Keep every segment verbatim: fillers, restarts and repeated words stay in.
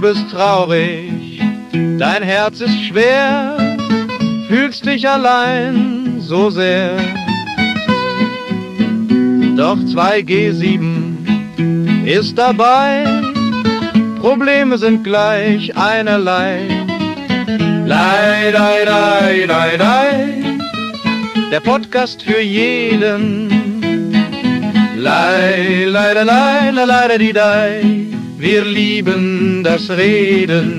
bist traurig, dein Herz ist schwer, fühlst dich allein so sehr. Doch zwei G sieben ist dabei, Probleme sind gleich einerlei. Lei, lei, lei, lei, lei, der Podcast für jeden. Lei, lei, lei, lei, lei, lei, die, lei, wir lieben das Reden.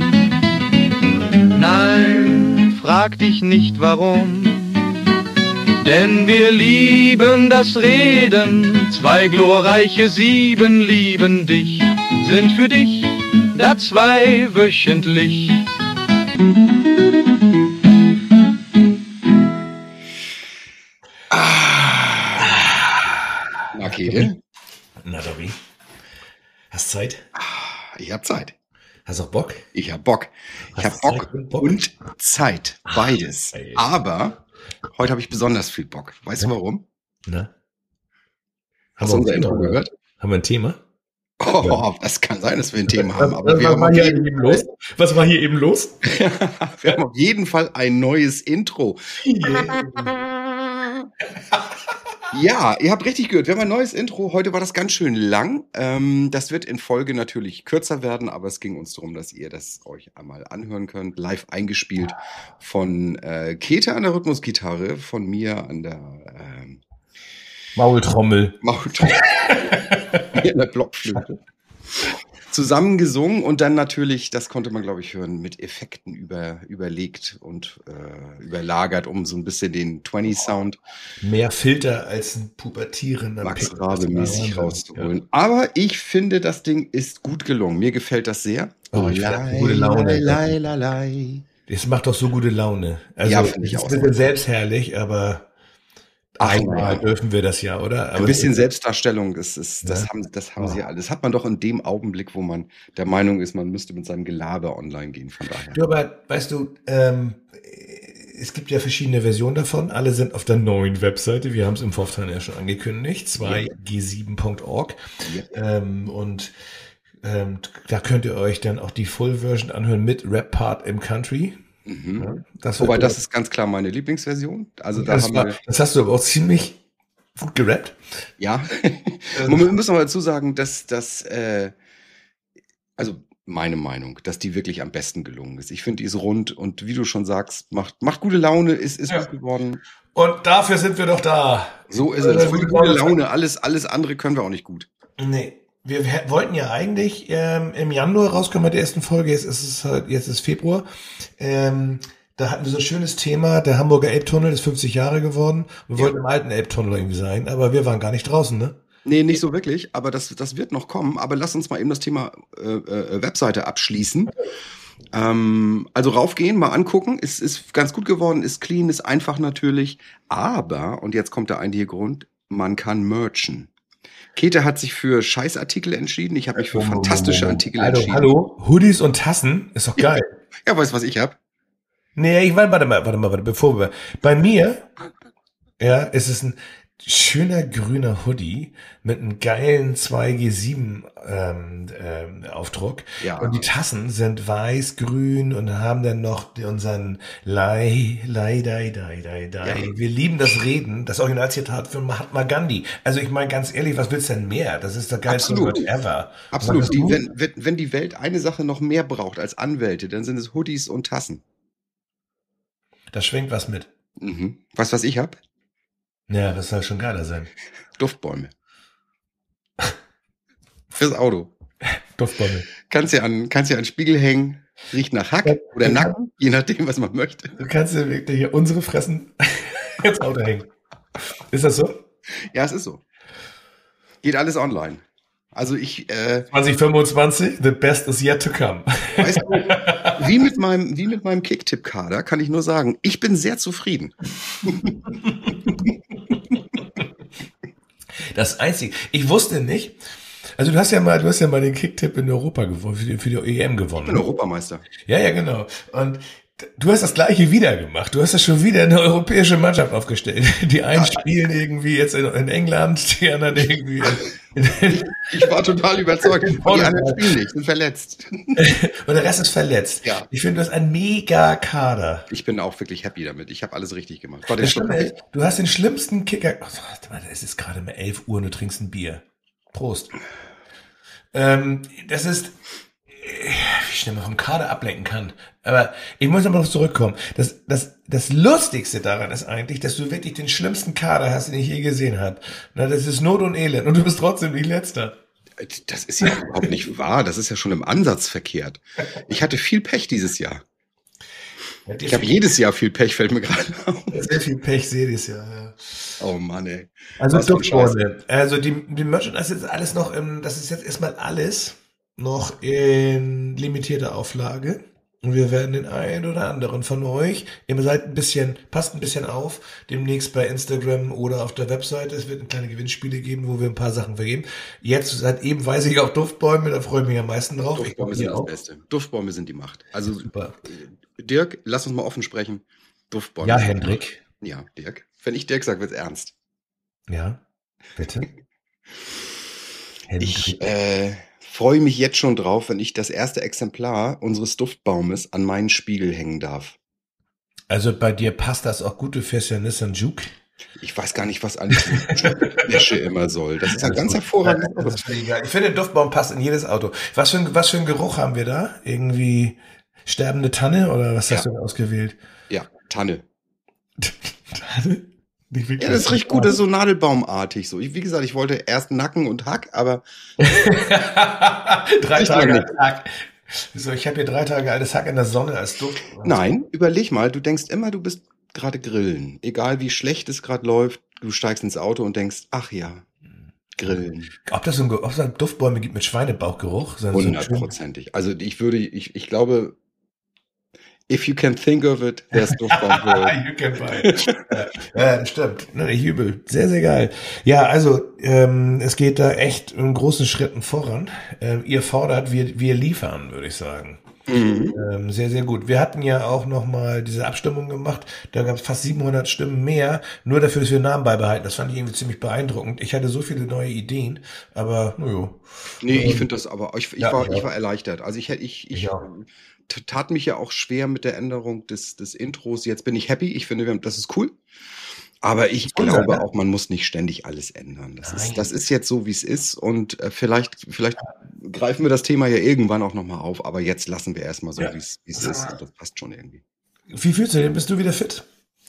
Nein, frag dich nicht warum, denn wir lieben das Reden. Zwei glorreiche Sieben lieben dich, sind für dich da zwei wöchentlich. Na, Käthe? Na, Dobby. Hast Zeit? Ich hab Zeit. Hast auch Bock? Ich hab Bock. Ich hab Bock und, Bock und Zeit. Beides. Ach, aber heute habe ich besonders viel Bock. Weißt ja. du warum? Na? Hast du unser Intro gehört? Haben wir ein Thema? Oh, ja. Das kann sein, dass wir ein Thema haben. Aber was, wir was, haben war hier eben los? was war hier eben los? Wir haben auf jeden Fall ein neues Intro. Ja, ihr habt richtig gehört. Wir haben ein neues Intro. Heute war das ganz schön lang. Ähm, das wird in Folge natürlich kürzer werden, aber es ging uns darum, dass ihr das euch einmal anhören könnt. Live eingespielt von äh, Käthe an der Rhythmusgitarre, von mir an der ähm, Maultrommel. Maultrommel. An der Blockflöte. Zusammen gesungen und dann natürlich, das konnte man glaube ich hören, mit Effekten über, überlegt und äh, überlagert, um so ein bisschen den zwanzig-Sound mehr Filter als ein pubertierender Max Rabe-mäßig rauszuholen. Ja. Aber ich finde, das Ding ist gut gelungen. Mir gefällt das sehr. Oh, ich lei, gute Laune. Lei, lei, lei. Das macht doch so gute Laune. Also, ja, finde ich auch. Ist ein bisschen selbstherrlich, aber einmal dürfen wir das ja, oder? Aber ein bisschen Selbstdarstellung, das, ist, das ja. haben, das haben oh. sie alle. Das hat man doch in dem Augenblick, wo man der Meinung ist, man müsste mit seinem Gelaber online gehen, von daher. Du, aber weißt du, ähm, es gibt ja verschiedene Versionen davon. Alle sind auf der neuen Webseite. Wir haben es im Vorfall ja schon angekündigt. zwei G sieben Punkt org. Ja. Ähm, und ähm, da könnt ihr euch dann auch die Full-Version anhören mit Rap-Part im Country. Mhm. Ja, das Wobei, das ist ganz klar meine Lieblingsversion. Also da das, haben war, wir das hast du aber auch ziemlich gut gerappt. Ja. Wir müssen aber dazu sagen, dass das, äh, also meine Meinung, dass die wirklich am besten gelungen ist. Ich finde, die ist rund und wie du schon sagst, macht, macht gute Laune, ist, ist ja. gut geworden. Und dafür sind wir doch da. So ist es. Für die gute Laune. Alles, alles andere können wir auch nicht gut. Nee. Wir wollten ja eigentlich ähm, im Januar rauskommen mit der ersten Folge. Jetzt ist es halt, jetzt ist Februar. Ähm, da hatten wir so ein schönes Thema. Der Hamburger Elbtunnel ist fünfzig Jahre geworden. Wir ja. wollten im alten Elbtunnel irgendwie sein, aber wir waren gar nicht draußen, ne? Nee, nicht so wirklich. Aber das, das wird noch kommen. Aber lass uns mal eben das Thema äh, äh, Webseite abschließen. Ähm, also raufgehen, mal angucken. Es ist ganz gut geworden, ist clean, ist einfach natürlich. Aber, und jetzt kommt der eigentliche Grund, man kann merchen. Käthe hat sich für Scheißartikel entschieden. Ich habe mich für oh, fantastische Artikel hallo, entschieden. Hallo, Hoodies und Tassen, ist doch geil. Ja, weißt du, was ich habe? Nee, ich warte mal, warte mal, warte, bevor wir. Bei mir, ja, ist es ein schöner grüner Hoodie mit einem geilen zwei G sieben ähm, ähm, Aufdruck. Ja. Und die Tassen sind weiß, grün und haben dann noch unseren Lei, Lei, Dai, Dai, Dai, Dai. Ja. Wir lieben das Reden. Das Originalzitat für Mahatma Gandhi. Also ich meine ganz ehrlich, was willst du denn mehr? Das ist der geilste Wort ever. Absolut. Die, wenn, wenn die Welt eine Sache noch mehr braucht als Anwälte, dann sind es Hoodies und Tassen. Da schwingt was mit. Mhm. Weißt du, was ich hab? Ja, das soll schon geiler sein. Duftbäume. Fürs Auto. Duftbäume. Kannst du an, kannst du an den Spiegel hängen, riecht nach Hack ja, oder Nacken, je nachdem, was man möchte. Du kannst dir wirklich hier unsere Fressen ins Auto hängen. Ist das so? Ja, es ist so. Geht alles online. Also ich... Äh, zwanzig fünfundzwanzig, the best is yet to come. Weißt du, wie mit meinem, wie mit meinem Kicktipp-Kader kann ich nur sagen, ich bin sehr zufrieden. Das Einzige, ich wusste nicht, also du hast ja mal, du hast ja mal den Kicktipp in Europa gewonnen, für die, für die E M gewonnen. Ich bin Europameister. Ja, ja, genau. Und Du hast das Gleiche wieder gemacht. Du hast ja schon wieder eine europäische Mannschaft aufgestellt. Die einen spielen irgendwie jetzt in, in England, die anderen irgendwie in, in Ich war total überzeugt. Die anderen spielen nicht, sind verletzt. Und der Rest ist verletzt. Ja. Ich finde, du hast einen mega Kader. Ich bin auch wirklich happy damit. Ich habe alles richtig gemacht. War Das Schlimme ist, du hast den schlimmsten Kicker. Oh, warte mal, es ist gerade mal elf Uhr und du trinkst ein Bier. Prost. Ähm, das ist, wie schnell man vom Kader ablenken kann. Aber ich muss aber noch zurückkommen. Das, das, das Lustigste daran ist eigentlich, dass du wirklich den schlimmsten Kader hast, den ich je gesehen habe. Na, das ist Not und Elend. Und du bist trotzdem nicht Letzter. Das ist ja überhaupt nicht wahr. Das ist ja schon im Ansatz verkehrt. Ich hatte viel Pech dieses Jahr. Ich habe jedes Jahr viel Pech, fällt mir gerade auf. Sehr viel Pech sehe ich ja. ja. Oh Mann, ey. Also Duftbäume. Also die, die Merchandise ist alles noch im, das ist jetzt erstmal alles noch in limitierter Auflage. Und wir werden den einen oder anderen von euch, ihr seid ein bisschen, passt ein bisschen auf, demnächst bei Instagram oder auf der Webseite, es wird eine kleine Gewinnspiele geben, wo wir ein paar Sachen vergeben. Jetzt, seit eben weiß ich auch Duftbäume, da freue ich mich am meisten drauf. Duftbäume sind das Beste. Duftbäume sind die Macht. Also, super. Dirk, lass uns mal offen sprechen. Duftbäume. Ja, Hendrik. Ja, Dirk. Wenn ich Dirk sage, wird's ernst. Ja, bitte. Ich, äh, freue mich jetzt schon drauf, wenn ich das erste Exemplar unseres Duftbaumes an meinen Spiegel hängen darf. Also bei dir passt das auch gut, du fährst ja Nissan Juke. Ich weiß gar nicht, was alles Wäsche immer soll. Das ist ja ganz hervorragend. Das ist egal. Ich finde, der Duftbaum passt in jedes Auto. Was für ein, was für ein Geruch haben wir da? Irgendwie sterbende Tanne oder was hast ja. du ausgewählt? Ja, Tanne. Tanne? Ja, das riecht gut, das ist so nadelbaumartig. So. Ich, wie gesagt, ich wollte erst Nacken und Hack, aber drei Tage altes Hack. So, ich habe hier drei Tage altes Hack in der Sonne als Duft. Nein, überleg mal, du denkst immer, du bist gerade grillen. Egal wie schlecht es gerade läuft, du steigst ins Auto und denkst, ach ja, grillen. Ob das so ein, ob es Duftbäume gibt mit Schweinebauchgeruch? Hundertprozentig. Also ich würde, ich, ich glaube, if you can think of it, there's Duftbaum. You can buy. Ja, stimmt. Nicht übel. Sehr, sehr geil. Ja, also ähm, es geht da echt in großen Schritten voran. Ähm, ihr fordert, wir, wir liefern, würde ich sagen. Mhm. Ähm, sehr, sehr gut. Wir hatten ja auch nochmal diese Abstimmung gemacht. Da gab es fast siebenhundert Stimmen mehr, nur dafür, dass wir Namen beibehalten. Das fand ich irgendwie ziemlich beeindruckend. Ich hatte so viele neue Ideen, aber naja. Nee, ich finde das aber, ich, ich, ja, war, ich war erleichtert. Also ich hätte, ich, ich, ja. tat mich ja auch schwer mit der Änderung des, des Intros. Jetzt bin ich happy. Ich finde, das ist cool. Aber ich glaube sein, ne? auch, man muss nicht ständig alles ändern. Das ist, das ist jetzt so, wie es ist. Und äh, vielleicht, vielleicht greifen wir das Thema ja irgendwann auch nochmal auf. Aber jetzt lassen wir erstmal so, ja. wie es ist. Und das passt schon irgendwie. Wie fühlst du denn? Bist du wieder fit?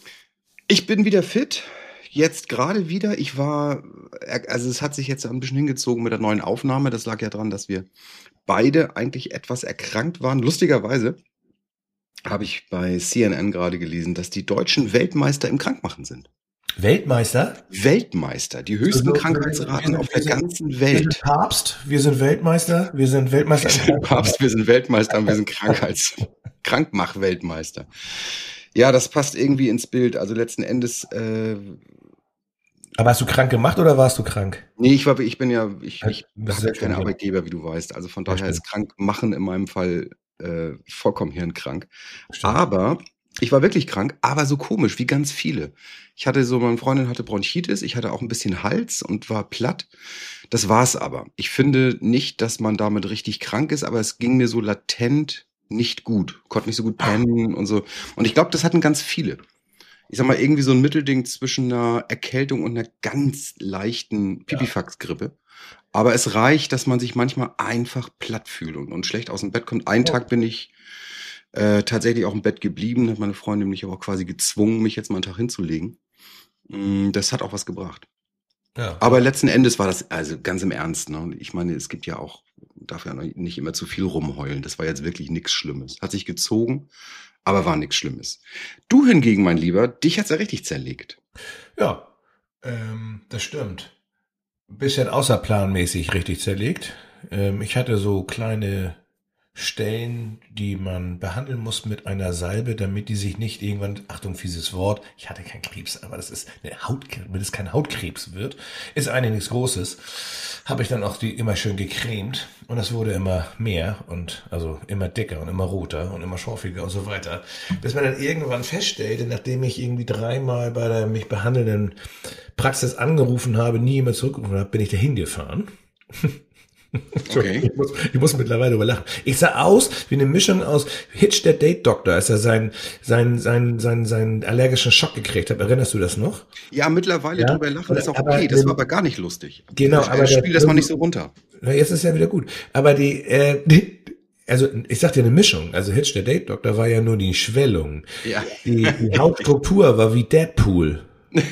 Ich bin wieder fit. Jetzt gerade wieder. Ich war, also es hat sich jetzt ein bisschen hingezogen mit der neuen Aufnahme. Das lag ja daran, dass wir beide eigentlich etwas erkrankt waren. Lustigerweise habe ich bei C N N gerade gelesen, dass die Deutschen Weltmeister im Krankmachen sind. Weltmeister? Weltmeister, die höchsten also, Krankheitsraten auf der ganzen Welt. Wir sind Papst, wir sind Weltmeister, wir sind Weltmeister. Wir sind Papst, wir sind Weltmeister und wir sind Krankheits Krankmach-Weltmeister. Ja, das passt irgendwie ins Bild. Also letzten Endes. Äh, Aber hast du krank gemacht oder warst du krank? Nee, ich war, ich bin ja, ich, ich habe ja keinen Arbeitgeber, wie du weißt. Also von daher ist krank machen in meinem Fall äh, vollkommen hirnkrank. Stimmt. Aber ich war wirklich krank, aber so komisch wie ganz viele. Ich hatte so, meine Freundin hatte Bronchitis, ich hatte auch ein bisschen Hals und war platt. Das war's aber. Ich finde nicht, dass man damit richtig krank ist, aber es ging mir so latent nicht gut. Konnte nicht so gut pennen und so. Und ich glaube, das hatten ganz viele. Ich sag mal, irgendwie so ein Mittelding zwischen einer Erkältung und einer ganz leichten Pipifax-Grippe. Aber es reicht, dass man sich manchmal einfach platt fühlt und, und schlecht aus dem Bett kommt. Einen Tag bin ich äh, tatsächlich auch im Bett geblieben, hat meine Freundin mich aber auch quasi gezwungen, mich jetzt mal einen Tag hinzulegen. Das hat auch was gebracht. Ja. Aber letzten Endes war das, also ganz im Ernst, ne? Ich meine, es gibt ja auch, darf ja nicht immer zu viel rumheulen. Das war jetzt wirklich nichts Schlimmes. Hat sich gezogen, aber war nichts Schlimmes. Du hingegen, mein Lieber, dich hat's ja richtig zerlegt. Ja, ähm, das stimmt. Ein bisschen außerplanmäßig richtig zerlegt. Ähm, ich hatte so kleine Stellen, die man behandeln muss mit einer Salbe, damit die sich nicht irgendwann, Achtung, fieses Wort, ich hatte keinen Krebs, aber das ist eine Haut, damit es kein Hautkrebs wird, ist eigentlich nichts Großes. habe ich dann auch die immer schön gecremt und das wurde immer mehr und also immer dicker und immer roter und immer schorfiger und so weiter. Bis man dann irgendwann feststellte, nachdem ich irgendwie dreimal bei der mich behandelnden Praxis angerufen habe, nie jemand zurückgerufen habe, bin ich da hingefahren. Okay. Ich muss, ich muss mittlerweile überlachen. Ich sah aus wie eine Mischung aus Hitch, der Date Doctor, als er seinen sein, sein, sein, sein allergischen Schock gekriegt hat. Erinnerst du das noch? Ja, mittlerweile ja? drüber lachen ist auch aber, okay. Das war aber gar nicht lustig. Genau, aber spiel das mal nicht so runter. Na, jetzt ist ja wieder gut. Aber die, äh, die also ich sag dir eine Mischung. Also Hitch, der Date Doctor, war ja nur die Schwellung. Ja. Die, die Hautstruktur war wie Deadpool.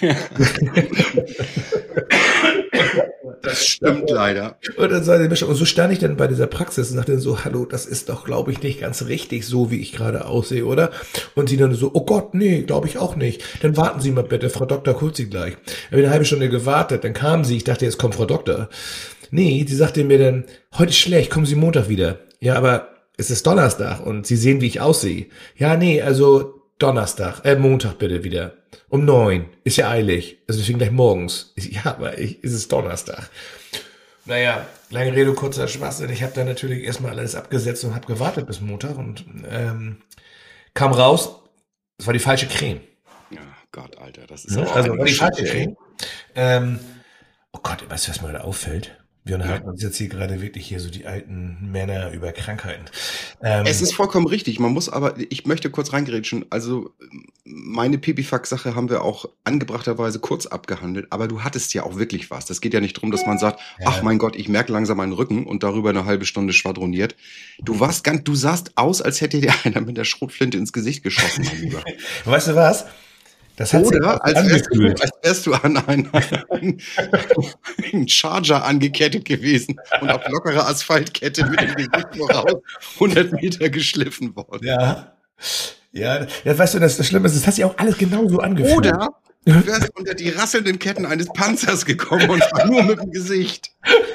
Das stimmt leider. Und dann sei die Mischung. Und so stand ich dann bei dieser Praxis und sagte dann so, hallo, das ist doch, glaube ich, nicht ganz richtig, so wie ich gerade aussehe, oder? Und sie dann so, oh Gott, nee, glaube ich auch nicht. Dann warten Sie mal bitte, Frau Doktor holt Sie gleich. Ich habe eine halbe Stunde gewartet, dann kam sie, ich dachte, jetzt kommt Frau Doktor. Nee, sie sagte mir dann, heute ist schlecht, kommen Sie Montag wieder. Ja, aber es ist Donnerstag und Sie sehen, wie ich aussehe. Ja, nee, also Donnerstag, äh, Montag bitte wieder. Um neun. Ist ja eilig. Also deswegen gleich morgens. Ja, aber ich, ist es Donnerstag. Naja, lange Rede, kurzer Schwachsinn. Ich habe dann natürlich erstmal alles abgesetzt und habe gewartet bis Montag und ähm, kam raus, es war die falsche Creme. Ja, Gott, Alter, das ist ja, auch also war die falsche Creme. Ähm, oh Gott, weißt du, was mir gerade auffällt? Wir unterhalten Ja. uns jetzt hier gerade wirklich hier so die alten Männer über Krankheiten. Ähm, Es ist vollkommen richtig. Man muss aber, ich möchte kurz reingrätschen. Also meine Pipifax-Sache haben wir auch angebrachterweise kurz abgehandelt, aber du hattest ja auch wirklich was. Das geht ja nicht darum, dass man sagt, Ja. ach mein Gott, ich merke langsam meinen Rücken und darüber eine halbe Stunde schwadroniert. Du warst ganz, du sahst aus, als hätte dir einer mit der Schrotflinte ins Gesicht geschossen, mein Lieber. weißt du was? Das hat sich auch Oder als wärst, du, angefühlt. als wärst du an einen, einen, einen Charger angekettet gewesen und auf lockerer Asphaltkette mit dem Gesicht voraus hundert Meter geschliffen worden. Ja. Ja, ja, weißt du, das, das Schlimme ist, das hat sich auch alles genauso angefühlt. Oder du wärst unter die rasselnden Ketten eines Panzers gekommen und zwar nur mit dem Gesicht.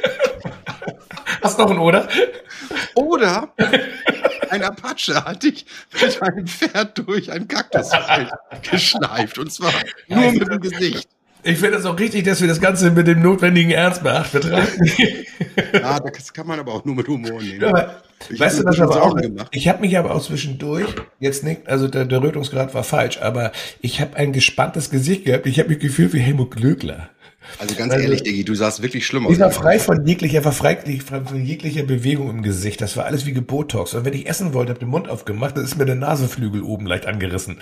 Hast du noch ein Oder? Oder ein Apache hat dich mit einem Pferd durch ein Kaktusfeld geschleift und zwar nur mit dem Gesicht. Ich finde es auch richtig, dass wir das Ganze mit dem notwendigen Ernst betrachten. Ja, das kann man aber auch nur mit Humor nehmen. Aber, Ich weißt du, hab was mir aber schon auch, Sorgen gemacht. ich habe mich aber auch zwischendurch, jetzt nicht, also der, der Rötungsgrad war falsch, aber ich habe ein gespanntes Gesicht gehabt. Ich habe mich gefühlt wie Helmut Glöckler. Also ganz Also, ehrlich, Diggi, du sahst wirklich schlimm aus. Ich war frei von jeglicher, war frei von jeglicher Bewegung im Gesicht. Das war alles wie Gebotox. Und wenn ich essen wollte, habe den Mund aufgemacht, dann ist mir der Nasenflügel oben leicht angerissen.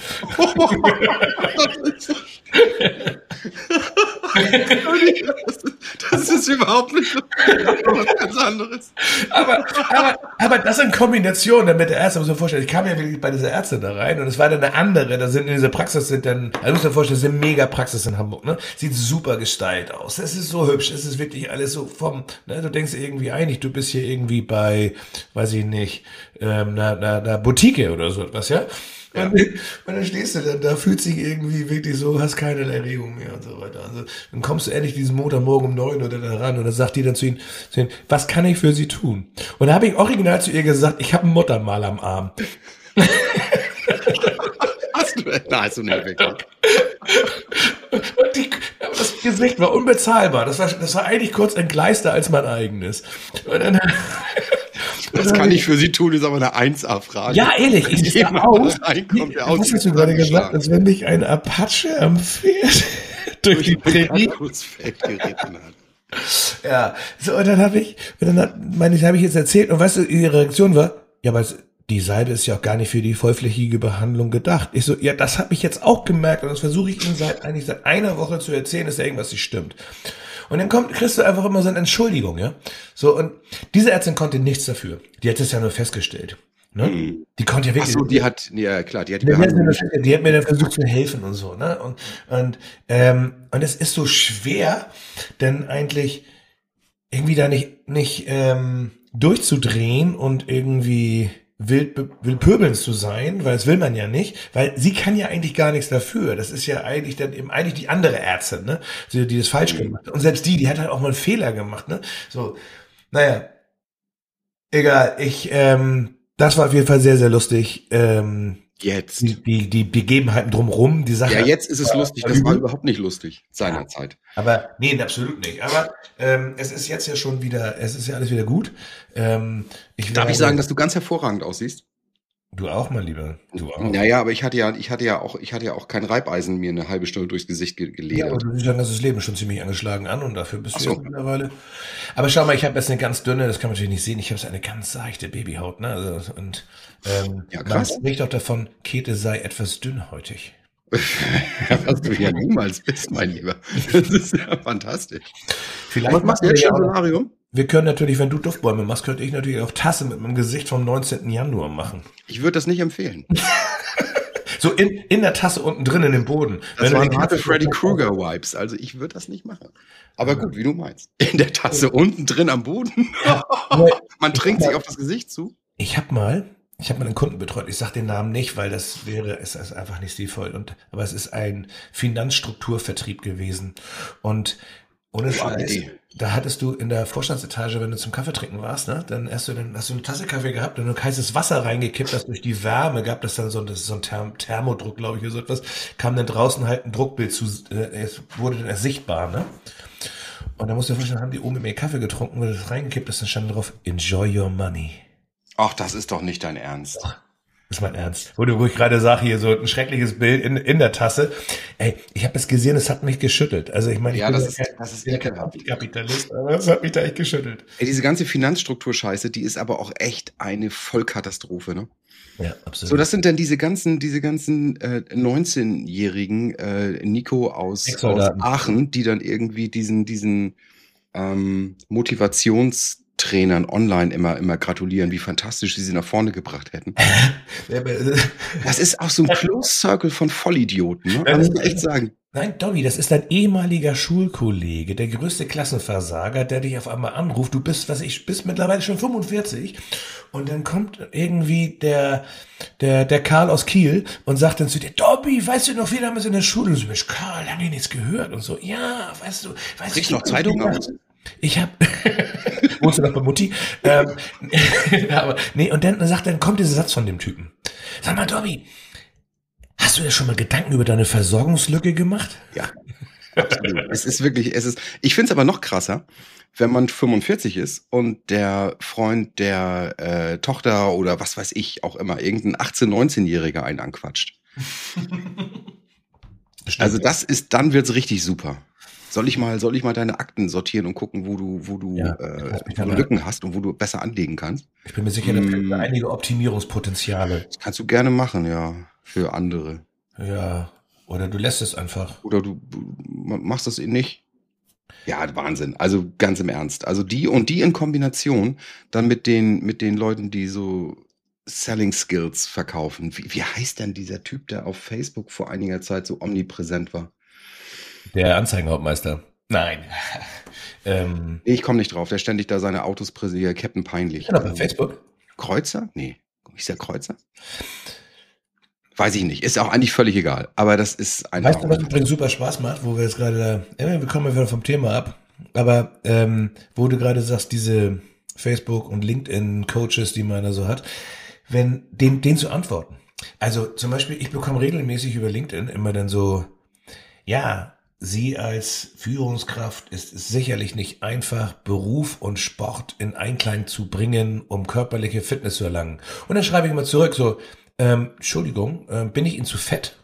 Das ist überhaupt nicht was ganz anderes. Aber, aber, aber das in Kombination, damit der Ärzte, muss man vorstellen, ich kam ja wirklich bei dieser Ärztin da rein und es war dann eine andere, da sind in dieser Praxis sind dann, also muss man vorstellen, das sind mega Praxis in Hamburg, ne? Sieht super gestylt aus. Es ist so hübsch, es ist wirklich alles so vom, ne? Du denkst irgendwie eigentlich, du bist hier irgendwie bei, weiß ich nicht, ähm, einer, einer, einer Boutique oder so etwas, ja? Ja. Und, und dann stehst du da, da fühlt sich irgendwie wirklich so, hast keine Erregung mehr und so weiter. Also, dann kommst du endlich diesen Montagmorgen um neun oder da ran und dann sagt die dann zu ihnen, zu ihnen, was kann ich für sie tun? Und da habe ich original zu ihr gesagt, ich habe ein Muttermal am Arm. Hast du, na, hast du nicht wirklich. Und die, aber das Gesicht war unbezahlbar. Das war, das war eigentlich kurz entgleister als mein eigenes. Und dann, Das kann ich für sie tun, ist aber eine eins A-Frage. ja, ehrlich, ich sehe Jemand, aus. der reinkommt, der Was hast du gerade gesagt, als wenn mich ein Apache am Pferd durch die Prärie Kaktusfeld geritten hat. Ja, so, und dann habe ich, und dann hat, meine ich, habe ich jetzt erzählt, und weißt du, ihre Reaktion war, ja, aber es, die Salbe ist ja auch gar nicht für die vollflächige Behandlung gedacht. Ich so, ja, das habe ich jetzt auch gemerkt, und das versuche ich Ihnen seit, eigentlich seit einer Woche zu erzählen, dass da irgendwas nicht stimmt. Und dann kommt, kriegst du einfach immer so eine Entschuldigung, ja. So, und diese Ärztin konnte nichts dafür. Die hat es ja nur festgestellt. Ne? Mhm. Die konnte ja Ach wirklich. so, die hat, ja klar, die hat die Die hat, Behandlung. mir, die hat mir dann versucht zu helfen und so, ne? Und, und, ähm, und es ist so schwer, denn eigentlich irgendwie da nicht, nicht, ähm, durchzudrehen und irgendwie wild, wild pöbelns zu sein, weil das will man ja nicht, weil sie kann ja eigentlich gar nichts dafür. Das ist ja eigentlich dann eben eigentlich die andere Ärztin, ne? Die, die das falsch gemacht hat. Und selbst die, die hat halt auch mal einen Fehler gemacht, ne? So, naja. Egal, ich, ähm, das war auf jeden Fall sehr, sehr lustig. Ähm, Jetzt. Die, die, die Begebenheiten drumherum, die Sache. Ja, jetzt ist es lustig. Das war überhaupt nicht lustig seinerzeit. Aber nee, absolut nicht. Aber ähm, es ist jetzt ja schon wieder, es ist ja alles wieder gut. Ähm, ich Darf werde, ich sagen, dass du ganz hervorragend aussiehst? Du auch, mein Lieber. Du auch. Naja, aber ich hatte ja, ich hatte ja auch, ich hatte ja auch kein Reibeisen mir eine halbe Stunde durchs Gesicht ge Ja, geledert. aber du siehst ja, dass das Leben schon ziemlich angeschlagen an und dafür bist Ach du so. jetzt mittlerweile. Aber schau mal, ich habe jetzt eine ganz dünne, das kann man natürlich nicht sehen, ich habe so eine ganz seichte Babyhaut, ne? Also, und ähm, Ja, man krass. spricht auch davon, Käthe sei etwas dünnhäutig. Was du ja niemals bist, mein Lieber. Das ist ja fantastisch. Vielleicht Was machst du machen jetzt wir schon ja auch noch- Solarium? Wir können natürlich, wenn du Duftbäume machst, könnte ich natürlich auch Tasse mit meinem Gesicht vom neunzehnten Januar machen. Ich würde das nicht empfehlen. So in, in der Tasse unten drin in dem Boden. Das Wenn du waren den harte Kaffee- Freddy Krueger Vibes. Also ich würde das nicht machen. Aber gut, wie du meinst. In der Tasse unten drin am Boden. Man trinkt sich auf das Gesicht zu. Ich habe mal, ich habe mal einen Kunden betreut. Ich sage den Namen nicht, weil das wäre, es ist einfach nicht stilvoll. Und aber es ist ein Finanzstrukturvertrieb gewesen. Und ohne Scheiß, Idee. da hattest du in der Vorstandsetage, wenn du zum Kaffee trinken warst, ne, dann hast du dann hast du eine Tasse Kaffee gehabt und du heißes Wasser reingekippt, das durch die Wärme gab das dann so, das ist so ein Therm Thermodruck, glaube ich, oder so etwas, kam dann draußen halt ein Druckbild zu, äh, es wurde dann erst sichtbar, ne? Und da musst du dir vorstellen, haben die oben mit mir Kaffee getrunken, wurde das reingekippt, ist dann stand drauf, enjoy your money. Ach, das ist doch nicht dein Ernst. Das ist mein Ernst. Wo, du, wo ich gerade sage, hier so ein schreckliches Bild in, in der Tasse. Ey, ich habe es gesehen, es hat mich geschüttelt. Also ich meine, ich Ja, bin das ja ist- kein, das ist bin ja kein ekelhaft. Antikapitalist, aber es hat mich da echt geschüttelt. Ey, diese ganze Finanzstruktur-Scheiße, die ist aber auch echt eine Vollkatastrophe, ne? Ja, absolut. So, das sind dann diese ganzen, diese ganzen äh, neunzehnjährigen äh, Nico aus, aus Ex-Soldaten. Aachen, die dann irgendwie diesen, diesen ähm, Motivationstrainern online immer, immer gratulieren, wie fantastisch sie sie nach vorne gebracht hätten. Das ist auch so ein Close Circle von Vollidioten, ne? Ja, Muss das- man echt sagen. Nein, Dobby, das ist dein ehemaliger Schulkollege, der größte Klassenversager, der dich auf einmal anruft. Du bist, was ich, bist mittlerweile schon fünfundvierzig. Und dann kommt irgendwie der, der, der Karl aus Kiel und sagt dann zu dir, Dobby, weißt du noch, wir damals in der Schule? Und du bist, Karl, lange nichts gehört. Und so, ja, weißt du, weißt Kriegst du. du noch Zeitungen aus? Ich hab, wohnst du noch bei Mutti? ähm, ja, aber, nee, und dann sagt, dann kommt dieser Satz von dem Typen. Sag mal, Dobby, hast du dir schon mal Gedanken über deine Versorgungslücke gemacht? Ja, absolut. Es ist wirklich, es ist, ich finde es aber noch krasser, wenn man fünfundvierzig ist und der Freund der äh, Tochter oder was weiß ich auch immer, irgendein achtzehn-, neunzehnjähriger einen anquatscht. Also das ist, dann wird's richtig super. Soll ich mal, soll ich mal deine Akten sortieren und gucken, wo du, wo du, Ja, äh, lass mich wo da du mal- Lücken hast und wo du besser anlegen kannst? Ich bin mir sicher, da gibt Mm. einige Optimierungspotenziale. Das kannst du gerne machen, ja, für andere. Ja, oder du lässt es einfach. Oder du du machst das eben nicht. Ja, Wahnsinn. Also ganz im Ernst. Also die und die in Kombination dann mit den, mit den Leuten, die so Selling Skills verkaufen. Wie, wie heißt denn dieser Typ, der auf Facebook vor einiger Zeit so omnipräsent war? Der Anzeigenhauptmeister. Nein. ähm, Nee, ich komme nicht drauf. Der ständig da seine Autos präsentiert. Captain Peinlich. genau, bei Facebook. Kreuzer? Nee. Ist der Kreuzer? Weiß ich nicht. Ist auch eigentlich völlig egal. Aber das ist einfach. Weißt du, was übrigens super Spaß macht, wo wir jetzt gerade, ja, wir kommen ja wieder vom Thema ab, aber ähm, wo du gerade sagst, diese Facebook- und LinkedIn-Coaches, die man da so hat, wenn den, den zu antworten. Also zum Beispiel, ich bekomme regelmäßig über LinkedIn immer dann so, ja, Sie als Führungskraft ist es sicherlich nicht einfach, Beruf und Sport in Einklang zu bringen, um körperliche Fitness zu erlangen. Und dann schreibe ich immer zurück so, ähm, Entschuldigung, ähm, bin ich Ihnen zu fett?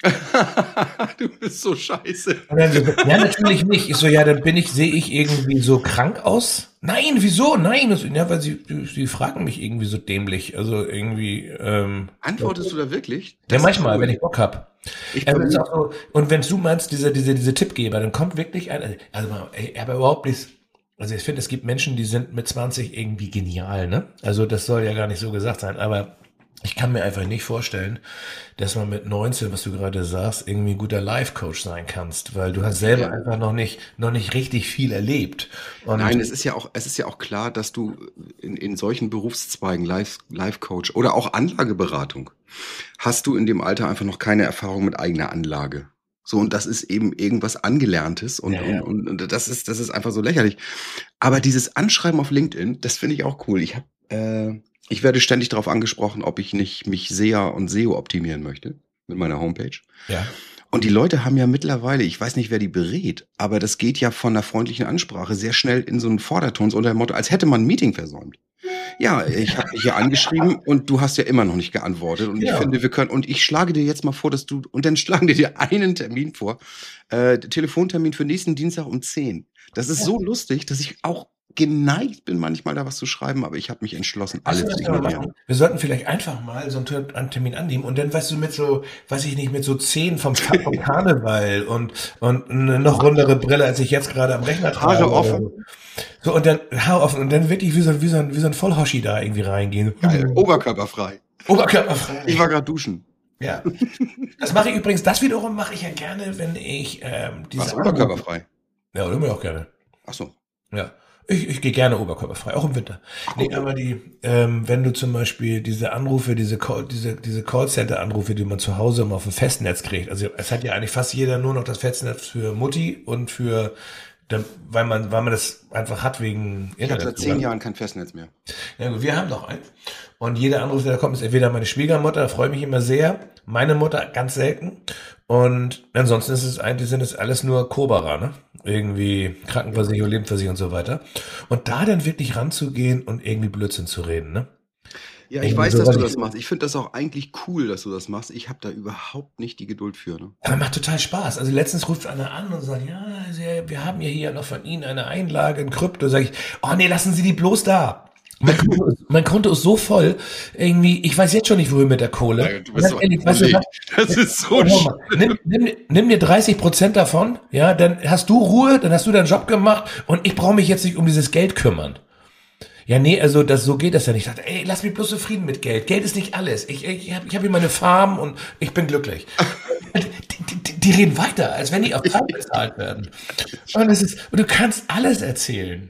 Du bist so scheiße. Und dann so, ja, natürlich nicht. Ich so, ja, dann bin ich, sehe ich irgendwie so krank aus? Nein, wieso? Nein. Das, ja, weil sie, sie fragen mich irgendwie so dämlich. Also irgendwie, ähm. Antwortest du da wirklich? Ja, Das ist manchmal, cool. wenn ich Bock hab. Ich Aber bin- es ist auch so, und wenn du meinst, diese, diese, diese Tippgeber, dann kommt wirklich ein, also mal, ey, aber überhaupt nicht, also ich finde, es gibt Menschen, die sind mit zwanzig irgendwie genial, ne? Also das soll ja gar nicht so gesagt sein, aber ich kann mir einfach nicht vorstellen, dass man mit neunzehn, was du gerade sagst, irgendwie ein guter Life-Coach sein kannst, weil du hast selber Ja. einfach noch nicht, noch nicht richtig viel erlebt. Und Nein, es ist ja auch, es ist ja auch klar, dass du in, in solchen Berufszweigen, Life, Life Coach oder auch Anlageberatung, hast du in dem Alter einfach noch keine Erfahrung mit eigener Anlage. So, und das ist eben irgendwas Angelerntes und, Ja, ja. und, und, und das ist, das ist einfach so lächerlich. Aber dieses Anschreiben auf LinkedIn, das finde ich auch cool. Ich habe Äh, ich werde ständig darauf angesprochen, ob ich nicht mich S E A und S E O optimieren möchte mit meiner Homepage. Ja. Und die Leute haben ja mittlerweile, ich weiß nicht, wer die berät, aber das geht ja von einer freundlichen Ansprache sehr schnell in so einen Vorderton, so unter dem Motto, als hätte man ein Meeting versäumt. Ja, ich habe dich hier angeschrieben und du hast ja immer noch nicht geantwortet. Und Ja. ich finde, wir können, und ich schlage dir jetzt mal vor, dass du, und dann schlagen dir dir einen Termin vor, äh, Telefontermin für nächsten Dienstag um zehn. Das ist so lustig, dass ich auch geneigt bin, manchmal da was zu schreiben, aber ich habe mich entschlossen, Weißt alles du, was zu wir mal ignorieren. machen? Wir sollten vielleicht einfach mal so einen Ter- einen Termin annehmen und dann, weißt du, mit so, weiß ich nicht, mit so zehn vom, Ka- vom Karneval und, und eine noch rundere Brille, als ich jetzt gerade am Rechner trage. Haare offen. So, und dann Haare offen und dann wirklich wie so, wie so, ein, wie so ein Vollhoschi da irgendwie reingehen. Geil, oberkörperfrei. Oberkörperfrei. Ich war gerade duschen. Ja. Das mache ich übrigens, das wiederum mache ich ja gerne, wenn ich ähm, diese Was, oberkörperfrei? Ja, oder mir auch gerne. Ach so. Ja. Ich, ich gehe gerne oberkörperfrei, auch im Winter. Nee, aber die, ähm, wenn du zum Beispiel diese Anrufe, diese Call, diese, diese Callcenter-Anrufe, die man zu Hause immer auf dem Festnetz kriegt, also es hat ja eigentlich fast jeder nur noch das Festnetz für Mutti und für, weil man, weil man das einfach hat wegen Ich habe Internet. seit zehn Jahren kein Festnetz mehr. Ja gut, wir haben doch einen. Und jeder Anruf, der da kommt, ist entweder meine Schwiegermutter, da freue ich mich immer sehr, meine Mutter ganz selten. Und ansonsten ist es eigentlich, sind es alles nur Kobara, ne? Irgendwie Krankenversicherung, Lebensversicherung und so weiter. Und da dann wirklich ranzugehen und irgendwie Blödsinn zu reden, ne? Ja, ich Irgendwie weiß, so, dass was du ich- das machst. Ich finde das auch eigentlich cool, dass du das machst. Ich habe da überhaupt nicht die Geduld für. Ne? Aber macht total Spaß. Also letztens ruft einer an und sagt, ja, Sie- wir haben ja hier noch von Ihnen eine Einlage in Krypto. Sag ich, oh nee, lassen Sie die bloß da. Mein Konto, ist, mein Konto ist so voll, irgendwie, ich weiß jetzt schon nicht, wohin mit der Kohle. Ja, du Und bist ganz so ehrlich, weißt du ein was? Das ist so Oh, hör mal, nimm, nimm, nimm dir dreißig Prozent davon, ja, dann hast du Ruhe, dann hast du deinen Job gemacht und ich brauche mich jetzt nicht um dieses Geld kümmern. Ja, nee, also das, so geht das ja nicht. Ich dachte, ey, lass mich bloß zufrieden mit Geld. Geld ist nicht alles. Ich, ich habe ich hab hier meine Farm und ich bin glücklich. Die, die, die reden weiter, als wenn die auf Zeit bezahlt werden. Und, es ist, und du kannst alles erzählen.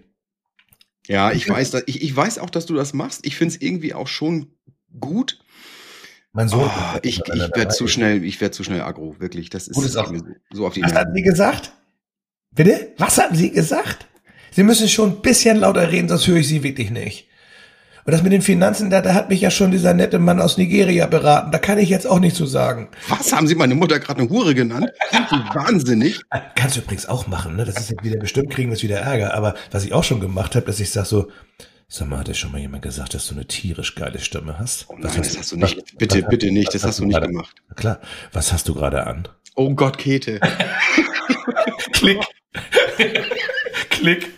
Ja, ich weiß, dass, ich, ich weiß auch, dass du das machst. Ich finde es irgendwie auch schon gut. Mein Sohn. Oh, ich ich werde zu schnell, ich werde zu schnell aggro, wirklich. Das ist, Gut ist auch- geht mir so auf die Was haben Nerven. Sie gesagt? Bitte? Was haben Sie gesagt? Sie müssen schon ein bisschen lauter reden, sonst höre ich Sie wirklich nicht. Und das mit den Finanzen, da, da hat mich ja schon dieser nette Mann aus Nigeria beraten. Da kann ich jetzt auch nicht zu sagen. Was haben Sie meine Mutter gerade eine Hure genannt? Sind Sie wahnsinnig? Kannst du übrigens auch machen, ne? Das ist jetzt wieder, bestimmt kriegen wir es wieder Ärger. Aber was ich auch schon gemacht habe, dass ich sag so, sag mal, hat dir schon mal jemand gesagt, dass du eine tierisch geile Stimme hast? Oh Was nein, das hast du nicht. Bitte, was- bitte nicht. was Das hast du nicht gerade- gemacht. Na klar. Was hast du gerade an? Oh Gott, Käthe. Klick. Klick.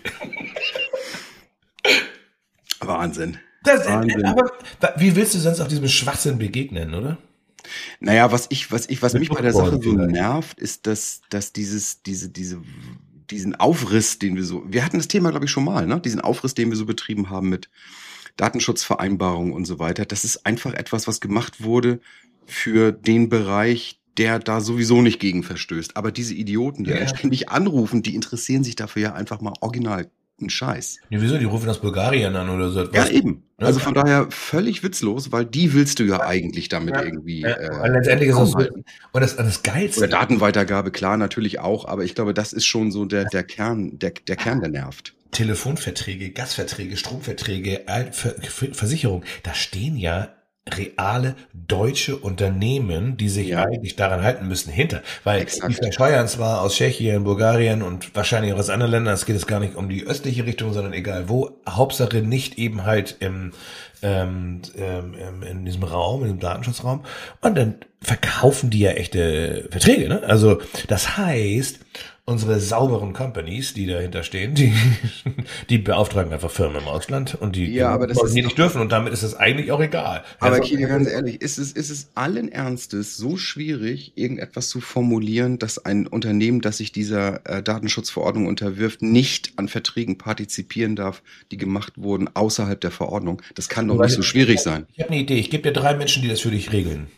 Wahnsinn. Das, Wahnsinn. aber wie willst du sonst auch diesem Schwachsinn begegnen, oder? Naja, was ich, was ich, was Mit mich bei der Football Sache so vielleicht. nervt, ist, dass, dass dieses, diese, diese, diesen Aufriss, den wir so, wir hatten das Thema, glaube ich, schon mal, ne? Diesen Aufriss, den wir so betrieben haben mit Datenschutzvereinbarungen und so weiter. Das ist einfach etwas, was gemacht wurde für den Bereich, der da sowieso nicht gegen verstößt. Aber diese Idioten, die Ja. einen ständig anrufen, die interessieren sich dafür ja einfach mal original einen Scheiß. Nee, wieso? Die rufen aus Bulgarien an oder so Ja, etwas. eben. Ja. Also von daher völlig witzlos, weil die willst du ja eigentlich damit Ja. irgendwie Ja, äh, und letztendlich ist es so, halten. und das, und das Geilste, Oder Datenweitergabe, klar, natürlich auch, aber ich glaube, das ist schon so der, der Kern, der, der Kern, der nervt. Telefonverträge, Gasverträge, Stromverträge, Al- Ver Ver Versicherung, da stehen ja reale deutsche Unternehmen, die sich Ja. eigentlich daran halten müssen, hinter. Weil Exakt. die versteuern zwar aus Tschechien, Bulgarien und wahrscheinlich auch aus anderen Ländern, es geht es gar nicht um die östliche Richtung, sondern egal wo, Hauptsache nicht eben halt im, ähm, ähm, in diesem Raum, in dem Datenschutzraum. Und dann verkaufen die ja echte Verträge, ne? Also das heißt, unsere sauberen Companies, die dahinter stehen, die, die beauftragen einfach Firmen im Ausland und die, Ja, aber das wollen ist die doch- nicht dürfen und damit ist es eigentlich auch egal. Aber Also, Kili, ganz ehrlich, ist es, ist es allen Ernstes so schwierig, irgendetwas zu formulieren, dass ein Unternehmen, das sich dieser äh, Datenschutzverordnung unterwirft, nicht an Verträgen partizipieren darf, die gemacht wurden außerhalb der Verordnung? Das kann doch nicht so schwierig sein. Ich habe eine Idee. Ich gebe dir drei Menschen, die das für dich regeln.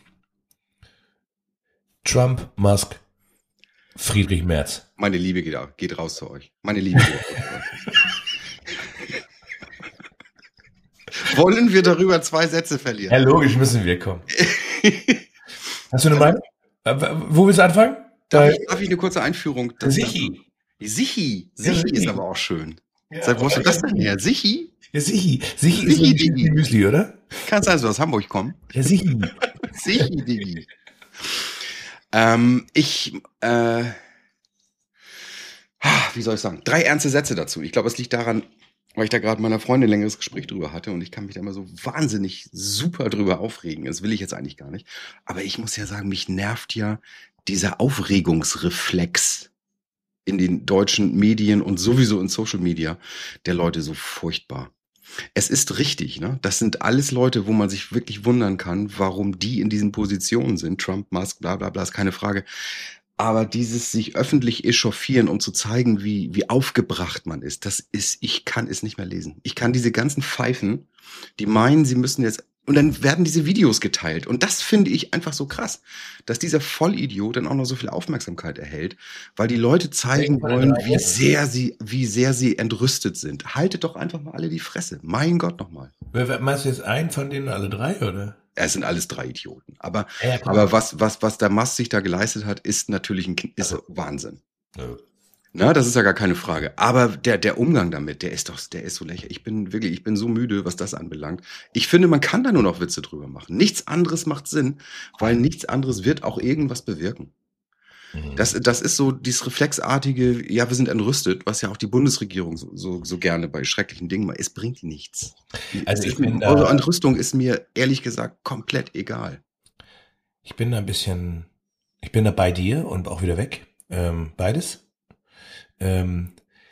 Trump, Musk, Friedrich Merz. Meine Liebe geht, au- geht raus zu euch. Meine Liebe geht raus zu euch. Wollen wir darüber zwei Sätze verlieren? Ja, logisch müssen wir kommen. Hast du eine Meinung? Äh, Wo willst du anfangen? Darf Bei ich, darf ich eine kurze Einführung? Das- Sichi. Sichi. Ja, Sichi Sichi. ist aber auch schön. Ja, Seit wo hast du aber- das denn her? Sichi? Ja, Sichi. Sichi ist Sichi, ein Digi. Müsli, oder? Kannst also aus Hamburg kommen. Ja, Sichi. Sichi, Digi. Ähm, ich, äh, wie soll ich sagen, drei ernste Sätze dazu. Ich glaube, es liegt daran, weil ich da gerade mit meiner Freundin ein längeres Gespräch drüber hatte und ich kann mich da immer so wahnsinnig super drüber aufregen. Das will ich jetzt eigentlich gar nicht. Aber ich muss ja sagen, mich nervt ja dieser Aufregungsreflex in den deutschen Medien und sowieso in Social Media der Leute so furchtbar. Es ist richtig, ne? Das sind alles Leute, wo man sich wirklich wundern kann, warum die in diesen Positionen sind. Trump, Musk, bla bla bla, ist keine Frage. Aber dieses sich öffentlich echauffieren, um zu zeigen, wie, wie aufgebracht man ist, das ist, ich kann es nicht mehr lesen. Ich kann diese ganzen Pfeifen, die meinen, sie müssen jetzt, und dann werden diese Videos geteilt. Und das finde ich einfach so krass, dass dieser Vollidiot dann auch noch so viel Aufmerksamkeit erhält, weil die Leute zeigen wollen, wie sehr sie, wie sehr sie entrüstet sind. Haltet doch einfach mal alle die Fresse. Mein Gott nochmal. Meinst du jetzt einen von denen alle drei, oder? Es sind alles drei Idioten. Aber, ja, aber was, was, was der Musk sich da geleistet hat, ist natürlich ein, ist also, Wahnsinn. Ja. Na, das ist ja gar keine Frage. Aber der, der Umgang damit, der ist doch, der ist so lächerlich. Ich bin wirklich, ich bin so müde, was das anbelangt. Ich finde, man kann da nur noch Witze drüber machen. Nichts anderes macht Sinn, weil nichts anderes wird auch irgendwas bewirken. Mhm. Das, das ist so dieses reflexartige, ja, wir sind entrüstet, was ja auch die Bundesregierung so, so, so gerne bei schrecklichen Dingen macht. Es bringt nichts. Also ich bin eure da, Entrüstung ist mir ehrlich gesagt komplett egal. Ich bin da ein bisschen, ich bin da bei dir und auch wieder weg. Ähm, beides. Ähm,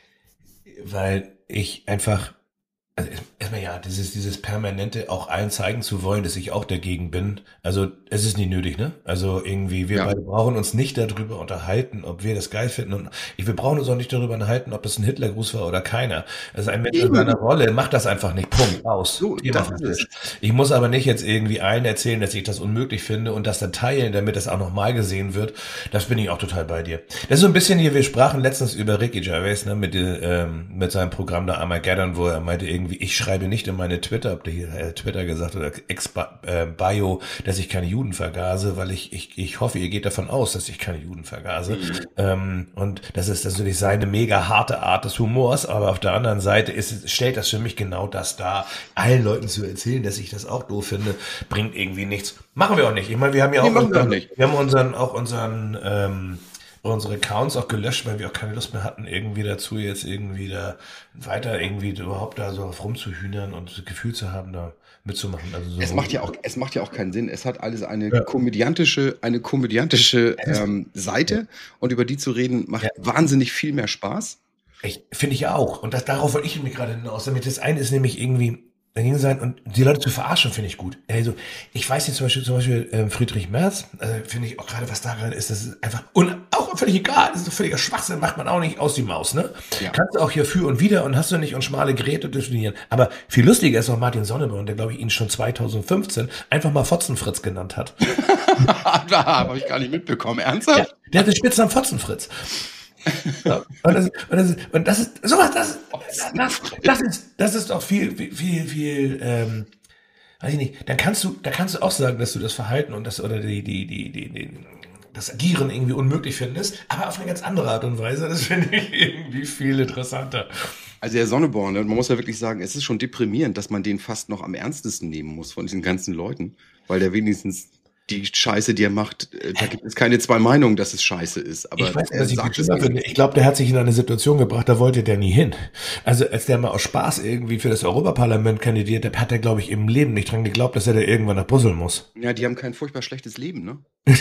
weil ich einfach, also erstmal ja, dieses, dieses permanente auch allen zeigen zu wollen, dass ich auch dagegen bin. Also es ist nie nötig, ne? Also irgendwie, wir Ja. beide brauchen uns nicht darüber unterhalten, ob wir das geil finden. Und ich, wir brauchen uns auch nicht darüber unterhalten, ob das ein Hitlergruß war oder keiner. Also ein Mensch in seiner Rolle macht das einfach nicht. Punkt, aus. So, Thema das vom ist Tisch. Ich muss aber nicht jetzt irgendwie allen erzählen, dass ich das unmöglich finde und das dann teilen, damit das auch nochmal gesehen wird. Das bin ich auch total bei dir. Das ist so ein bisschen hier, wir sprachen letztens über Ricky Gervais, ne, mit, ähm, mit seinem Programm da Armageddon, wo er meinte irgendwie, ich schreibe nicht in meine Twitter, habt ihr hier äh, Twitter gesagt oder Ex-Bio, dass ich keine Juden vergase, weil ich, ich, ich hoffe, ihr geht davon aus, dass ich keine Juden vergase. Mhm. Ähm, und das ist natürlich seine mega harte Art des Humors, aber auf der anderen Seite ist, stellt das für mich genau das dar. Allen Leuten zu erzählen, dass ich das auch doof finde, bringt irgendwie nichts. Machen wir auch nicht. Ich meine, wir haben ja Nee, auch, machen wir unseren, auch nicht. wir haben unseren, auch unseren, ähm, unsere Accounts auch gelöscht, weil wir auch keine Lust mehr hatten, irgendwie dazu jetzt irgendwie da weiter irgendwie überhaupt da so auf rumzuhühnern und das Gefühl zu haben, da mitzumachen. Also so Es macht ja auch, es macht ja auch keinen Sinn. Es hat alles eine Ja. komödiantische, eine komödiantische ähm, Seite und über die zu reden macht Ja. wahnsinnig viel mehr Spaß. Echt, finde ich ja auch. Und das, darauf wollte ich mich gerade hinaus. Damit das eine ist nämlich irgendwie dagegen sein und die Leute zu verarschen, finde ich gut. Also ich weiß jetzt zum Beispiel, zum Beispiel ähm, Friedrich Merz, äh, finde ich auch gerade, was da gerade ist, das ist einfach, und auch völlig egal, das ist ein völliger Schwachsinn, macht man auch nicht aus die Maus, ne? Ja. Kannst du auch hier für und wieder und hast du nicht und schmale Geräte definieren. Aber viel lustiger ist auch Martin Sonneborn, der, glaube ich, ihn schon zweitausendfünfzehn einfach mal Fotzenfritz genannt hat. Habe ich gar nicht mitbekommen. Ernsthaft? Ja, der hat den Spitznamen Fotzenfritz. Ja, und, das, und, das ist, und das ist sowas, das, das, das ist, das ist doch viel, viel, viel, viel ähm, weiß ich nicht. Dann kannst du, da kannst du auch sagen, dass du das Verhalten und das oder die, die, die, die, die das Agieren irgendwie unmöglich findest, aber auf eine ganz andere Art und Weise. Das finde ich irgendwie viel interessanter. Also Herr Sonneborn, man muss ja wirklich sagen, es ist schon deprimierend, dass man den fast noch am ernstesten nehmen muss von diesen ganzen Leuten, weil der wenigstens die Scheiße, die er macht, da gibt es keine zwei Meinungen, dass es Scheiße ist. Aber ich weiß, er was ich sagt es viel finde. Ich glaube, der hat sich in eine Situation gebracht, da wollte der nie hin. Also als der mal aus Spaß irgendwie für das Europaparlament kandidiert hat, hat er, glaube ich, im Leben nicht dran geglaubt, dass er da irgendwann nach Brüssel muss. Ja, die haben kein furchtbar schlechtes Leben, ne?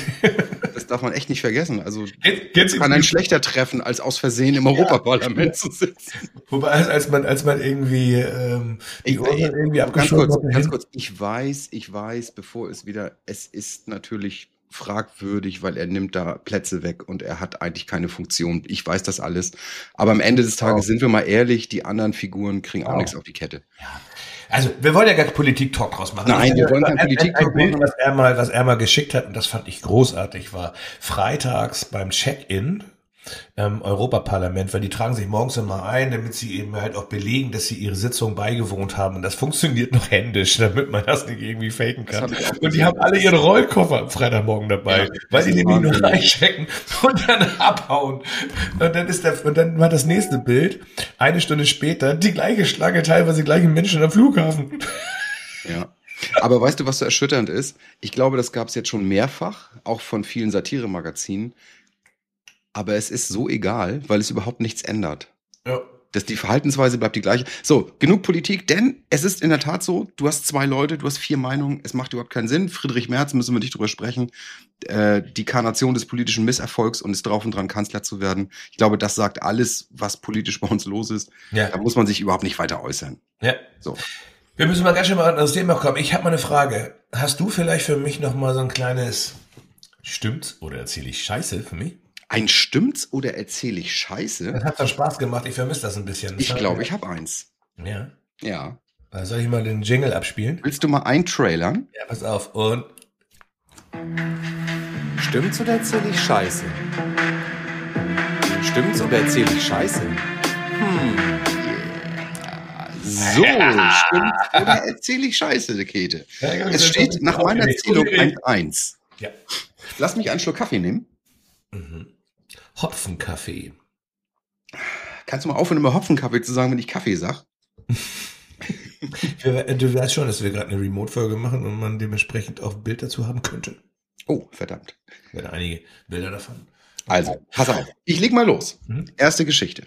Das darf man echt nicht vergessen. Also Jetzt kann ein schlechter treffen, als aus Versehen im Europaparlament ja. zu sitzen. Wobei, als, als man, als man irgendwie, ähm, die ich, Urne irgendwie ganz kurz, hat, ganz kurz. Ich weiß, ich weiß, bevor es wieder, es ist natürlich fragwürdig, weil er nimmt da Plätze weg und er hat eigentlich keine Funktion. Ich weiß das alles. Aber am Ende des Tages, oh. sind wir mal ehrlich, die anderen Figuren kriegen auch oh. nichts auf die Kette. Ja. Also, wir wollen ja gar Politik-Talk draus machen. Nein, wir wollen kein Politik-Talk machen. Ein Bild, was er mal, was er mal geschickt hat, und das fand ich großartig, war freitags beim Check-in ähm, Europaparlament, weil die tragen sich morgens immer ein, damit sie eben halt auch belegen, dass sie ihre Sitzung beigewohnt haben. Und das funktioniert noch händisch, damit man das nicht irgendwie faken kann. Und die haben alle ihre Rollkoffer am Freitagmorgen dabei, ja, weil die nämlich nur reinchecken und dann abhauen. Und dann ist der, und dann war das nächste Bild, eine Stunde später, die gleiche Schlange, teilweise die gleichen Menschen am Flughafen. Ja. Aber weißt du, was so erschütternd ist? Ich glaube, das gab es jetzt schon mehrfach, auch von vielen Satiremagazinen. Aber es ist so egal, weil es überhaupt nichts ändert. Ja. Das, die Verhaltensweise bleibt die gleiche. So, genug Politik, denn es ist in der Tat so, du hast zwei Leute, du hast vier Meinungen, es macht überhaupt keinen Sinn. Friedrich Merz, müssen wir nicht drüber sprechen, äh, die Karnation des politischen Misserfolgs und ist drauf und dran, Kanzler zu werden. Ich glaube, das sagt alles, was politisch bei uns los ist. Ja. Da muss man sich überhaupt nicht weiter äußern. Ja. So. Wir müssen mal ganz schön mal an das Thema kommen. Ich habe mal eine Frage. Hast du vielleicht für mich noch mal so ein kleines Stimmt's oder erzähle ich Scheiße für mich? Ein Stimmt's oder erzähle ich Scheiße? Das hat doch Spaß gemacht. Ich vermisse das ein bisschen. Ich glaube, ich habe eins. Ja? Ja. Soll ich mal den Jingle abspielen? Willst du mal eintrailern? Ja, pass auf. Und Stimmt's oder erzähle ich Scheiße? Stimmt's oder erzähle ich Scheiße? Hm. So, stimmt's oder erzähle ich Scheiße, Käthe? Ja, es steht nach meiner Erzählung eins eins. Ja. Lass mich einen Schluck Kaffee nehmen. Mhm. Hopfenkaffee. Kannst du mal aufhören, immer Hopfenkaffee zu sagen, wenn ich Kaffee sage? Du weißt schon, dass wir gerade eine Remote-Folge machen und man dementsprechend auch ein Bild dazu haben könnte. Oh, verdammt. Ich werde einige Bilder davon. Also, pass auf. Ich leg mal los. Mhm. Erste Geschichte.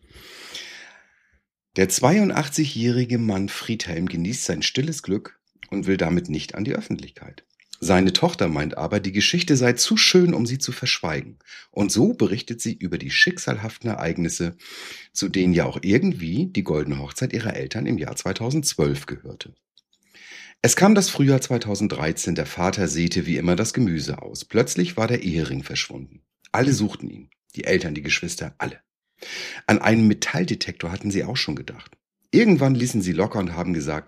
Der zweiundachtzigjährige Mann Friedhelm genießt sein stilles Glück und will damit nicht an die Öffentlichkeit. Seine Tochter meint aber, die Geschichte sei zu schön, um sie zu verschweigen. Und so berichtet sie über die schicksalhaften Ereignisse, zu denen ja auch irgendwie die goldene Hochzeit ihrer Eltern im Jahr zweitausendzwölf gehörte. Es kam das Frühjahr zweitausenddreizehn, der Vater säte wie immer das Gemüse aus. Plötzlich war der Ehering verschwunden. Alle suchten ihn, die Eltern, die Geschwister, alle. An einen Metalldetektor hatten sie auch schon gedacht. Irgendwann ließen sie locker und haben gesagt,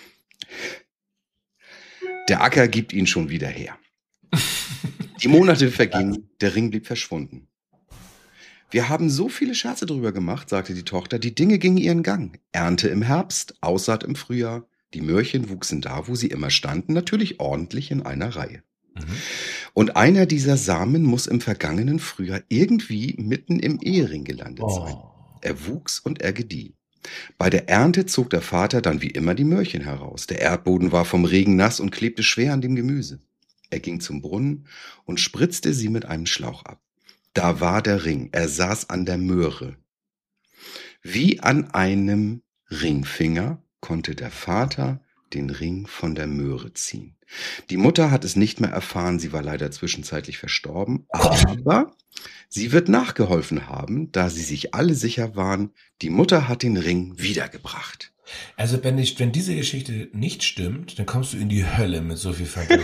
der Acker gibt ihn schon wieder her. Die Monate vergingen, der Ring blieb verschwunden. Wir haben so viele Scherze drüber gemacht, sagte die Tochter, die Dinge gingen ihren Gang. Ernte im Herbst, Aussaat im Frühjahr, die Möhrchen wuchsen da, wo sie immer standen, natürlich ordentlich in einer Reihe. Mhm. Und einer dieser Samen muss im vergangenen Frühjahr irgendwie mitten im Ehering gelandet oh. sein. Er wuchs und er gedieh. Bei der Ernte zog der Vater dann wie immer die Möhrchen heraus. Der Erdboden war vom Regen nass und klebte schwer an dem Gemüse. Er ging zum Brunnen und spritzte sie mit einem Schlauch ab. Da war der Ring, er saß an der Möhre. Wie an einem Ringfinger konnte der Vater den Ring von der Möhre ziehen. Die Mutter hat es nicht mehr erfahren, sie war leider zwischenzeitlich verstorben, aber sie wird nachgeholfen haben, da sie sich alle sicher waren, die Mutter hat den Ring wiedergebracht. Also wenn, ich, wenn diese Geschichte nicht stimmt, dann kommst du in die Hölle mit so viel Vergnügen.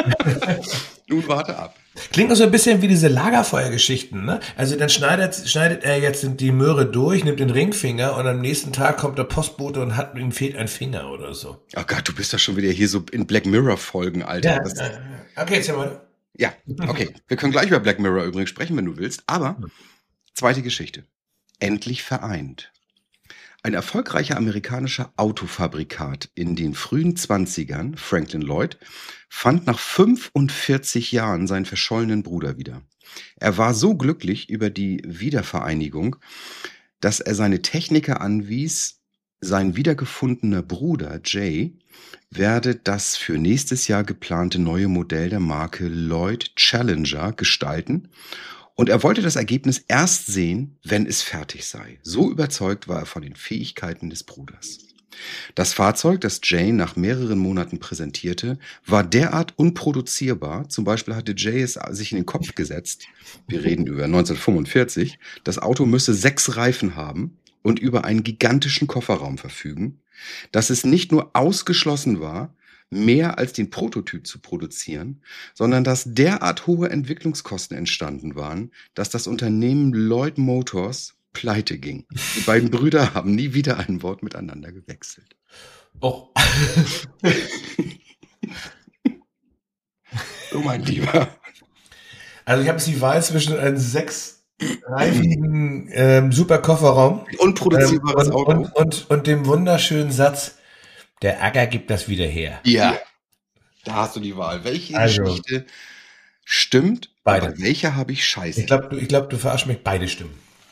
Nun warte ab. Klingt auch so ein bisschen wie diese Lagerfeuergeschichten, ne? Also dann schneidet, schneidet er jetzt die Möhre durch, nimmt den Ringfinger und am nächsten Tag kommt der Postbote und hat, ihm fehlt ein Finger oder so. Oh Gott, du bist doch schon wieder hier so in Black Mirror Folgen, Alter. Ja, das, ja. Okay, jetzt mal. Ja, okay. Wir können gleich über Black Mirror übrigens sprechen, wenn du willst. Aber zweite Geschichte. Endlich vereint. Ein erfolgreicher amerikanischer Autofabrikat in den frühen Zwanzigern, Franklin Lloyd, fand nach fünfundvierzig Jahren seinen verschollenen Bruder wieder. Er war so glücklich über die Wiedervereinigung, dass er seine Techniker anwies, sein wiedergefundener Bruder Jay werde das für nächstes Jahr geplante neue Modell der Marke Lloyd Challenger gestalten. Und er wollte das Ergebnis erst sehen, wenn es fertig sei. So überzeugt war er von den Fähigkeiten des Bruders. Das Fahrzeug, das Jay nach mehreren Monaten präsentierte, war derart unproduzierbar. Zum Beispiel hatte Jay es sich in den Kopf gesetzt, wir reden über neunzehnhundertfünfundvierzig, das Auto müsse sechs Reifen haben und über einen gigantischen Kofferraum verfügen, dass es nicht nur ausgeschlossen war, mehr als den Prototyp zu produzieren, sondern dass derart hohe Entwicklungskosten entstanden waren, dass das Unternehmen Lloyd Motors pleite ging. Die beiden Brüder haben nie wieder ein Wort miteinander gewechselt. Oh. So, mein Lieber. Also ich habe jetzt die Wahl zwischen einem sechs dreifigen ähm, super Kofferraum Unproduzierbares ähm, und, Auto. und, und, und dem wunderschönen Satz, der Acker gibt das wieder her. Ja, da hast du die Wahl. Welche Also, Geschichte stimmt? beide. Aber welche habe ich scheiße? Ich glaube, du, ich glaub, du verarschst mich, beide stimmen.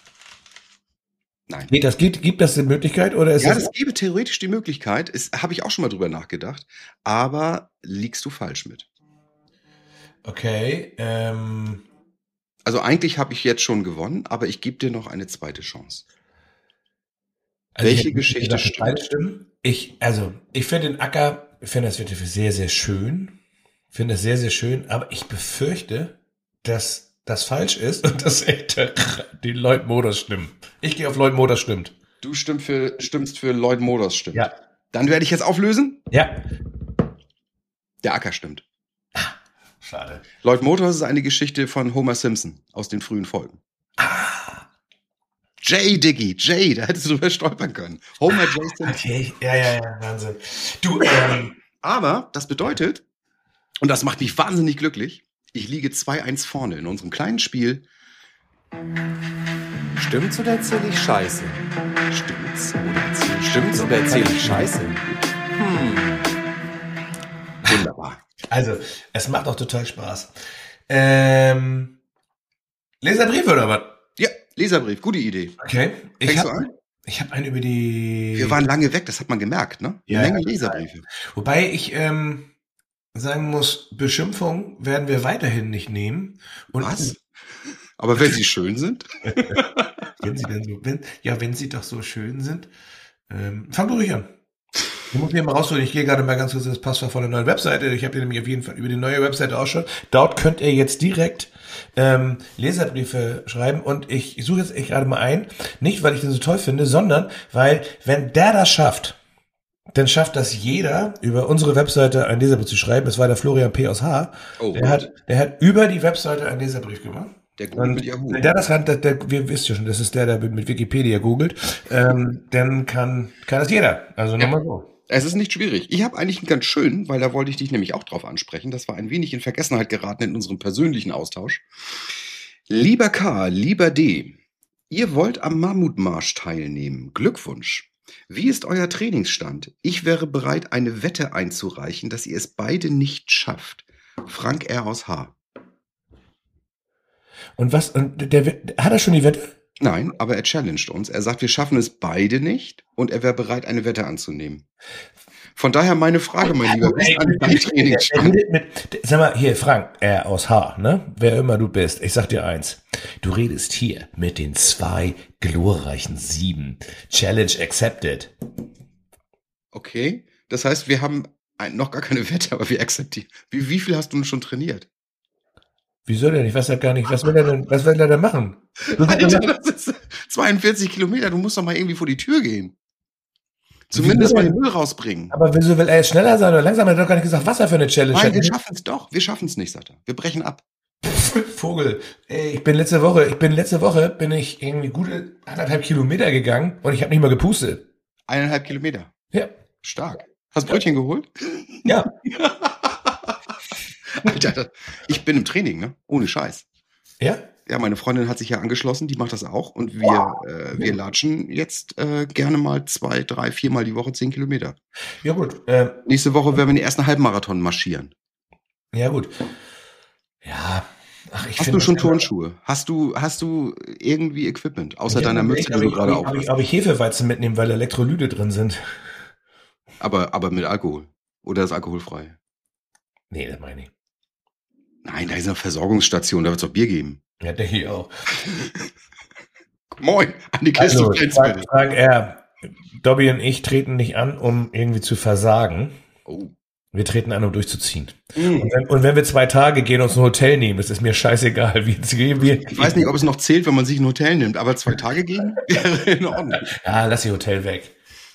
Nein. Geht das, geht, gibt das die Möglichkeit oder ist Ja, das? das gäbe theoretisch die Möglichkeit. Habe ich auch schon mal drüber nachgedacht. Aber liegst du falsch mit. Okay, ähm, Also eigentlich habe ich jetzt schon gewonnen, aber ich gebe dir noch eine zweite Chance. also Welche ich hätte Geschichte gedacht, stimmt? beide stimmen. Ich, also, ich finde den Acker, ich finde das wirklich sehr, sehr schön. Ich finde das sehr, sehr schön, aber ich befürchte, dass das falsch ist und dass echt die Lloyd Motors stimmen. Ich gehe auf Lloyd Motors stimmt. Du stimmt für, stimmst für Lloyd Motors, stimmt. Ja. Dann werde ich jetzt auflösen. Ja. Der Acker stimmt. Schade. Lloyd Motors ist eine Geschichte von Homer Simpson aus den frühen Folgen. Ah. Jay, Diggy, Jay, da hättest du drüber stolpern können. Homer J. Simpson. Okay, ja, ja, ja, Wahnsinn. Du, ähm, Aber das bedeutet, und das macht mich wahnsinnig glücklich, ich liege zwei eins vorne in unserem kleinen Spiel. Stimmt's oder erzähle ich Scheiße? Stimmt's oder erzähl ich? Stimmt's oder erzähle ich Scheiße? Wunderbar. also, es macht auch total Spaß. Ähm, Leserbriefe oder was? Ja, Leserbrief, gute Idee. Okay. Ich Fängst du habe an? ich hab einen über die... Wir waren lange weg, das hat man gemerkt, ne? Ja, Eine Menge ja. Leserbriefe. Wobei ich ähm, sagen muss, Beschimpfung werden wir weiterhin nicht nehmen. Und Was? Aber wenn sie schön sind? Wenn sie denn so, wenn, ja, wenn sie doch so schön sind. Ähm, fang du ruhig an. Ich muss mir mal rausholen. Ich gehe gerade mal ganz kurz das Passwort von der neuen Webseite. Ich habe nämlich auf jeden Fall über die neue Webseite ausschaut. Dort könnt ihr jetzt direkt ähm, Leserbriefe schreiben und ich, ich suche jetzt echt gerade mal ein. Nicht, weil ich den so toll finde, sondern weil, wenn der das schafft, dann schafft das jeder, über unsere Webseite einen Leserbrief zu schreiben. Das war der Florian P. aus H. Oh, der gut. hat, der hat über die Webseite einen Leserbrief gemacht. Der Gute Und mit Yahoo. wenn der das hat, der, der, wir wisst ja schon, das ist der, der mit Wikipedia googelt, ähm, dann kann, kann das jeder. Also nochmal so. Es ist nicht schwierig. Ich habe eigentlich einen ganz schönen, weil da wollte ich dich nämlich auch drauf ansprechen. Das war ein wenig in Vergessenheit geraten in unserem persönlichen Austausch. Lieber K, lieber D, ihr wollt am Mammutmarsch teilnehmen. Glückwunsch. Wie ist euer Trainingsstand? Ich wäre bereit, eine Wette einzureichen, dass ihr es beide nicht schafft. Frank R. aus H. Und was, und der, der hat er schon die Wette? Nein, aber er challenged uns. Er sagt, wir schaffen es beide nicht und er wäre bereit, eine Wette anzunehmen. Von daher meine Frage, mein Lieber, wie ist an dein Trainingsstand? Sag mal, hier, Frank, er aus H, ne? Wer immer du bist, ich sag dir eins. Du redest hier mit den zwei glorreichen Sieben. Challenge accepted. Okay, das heißt, wir haben ein, noch gar keine Wette, aber wir akzeptieren. Wie, wie viel hast du denn schon trainiert? Wieso denn? Ich weiß ja gar nicht, was will er denn, was will er denn machen? Alter, das ist zweiundvierzig Kilometer, du musst doch mal irgendwie vor die Tür gehen. Zumindest mal den Müll rausbringen. Aber wieso will er jetzt schneller sein oder langsamer? Er hat doch gar nicht gesagt, was er für eine Challenge Nein, hat. wir schaffen es doch. Wir schaffen es nicht, sagt er. Wir brechen ab. Vogel, ey, ich bin letzte Woche, ich bin letzte Woche, bin ich irgendwie gute anderthalb Kilometer gegangen und ich habe nicht mal gepustet. Eineinhalb Kilometer. Ja. Stark. Hast Brötchen geholt? Ja. Alter, das, ich bin im Training, ne? Ohne Scheiß. Ja? Ja, meine Freundin hat sich ja angeschlossen, die macht das auch. Und wir, äh, wir latschen jetzt äh, gerne mal zwei, drei, viermal die Woche zehn Kilometer. Ja, gut. Ähm, Nächste Woche werden wir den ersten Halbmarathon marschieren. ja, gut. Ja. Ach, ich Hast find du schon das- Turnschuhe? Hast du, hast du irgendwie Equipment? Außer Ja, deiner aber Mütze, ich- die aber du ich- gerade aber ich- aber ich- auf aber ich Hefeweizen mitnehmen, weil Elektrolyte drin sind. aber, aber mit Alkohol. Oder ist alkoholfrei? Nee, das meine ich. Nein, da ist eine Versorgungsstation, da wird es doch Bier geben. Ja, denke ich auch. Moin, eine Kiste Also, Flensburg. Frank, Frank R., Dobby und ich treten nicht an, um irgendwie zu versagen. Oh. Wir treten an, um durchzuziehen. Mm. Und wenn, und wenn wir zwei Tage gehen und uns ein Hotel nehmen, das ist mir scheißegal. Wie, wie, wie, Ich weiß nicht, ob es noch zählt, wenn man sich ein Hotel nimmt, aber zwei Tage gehen wäre in Ordnung. Ja, lass die Hotel weg.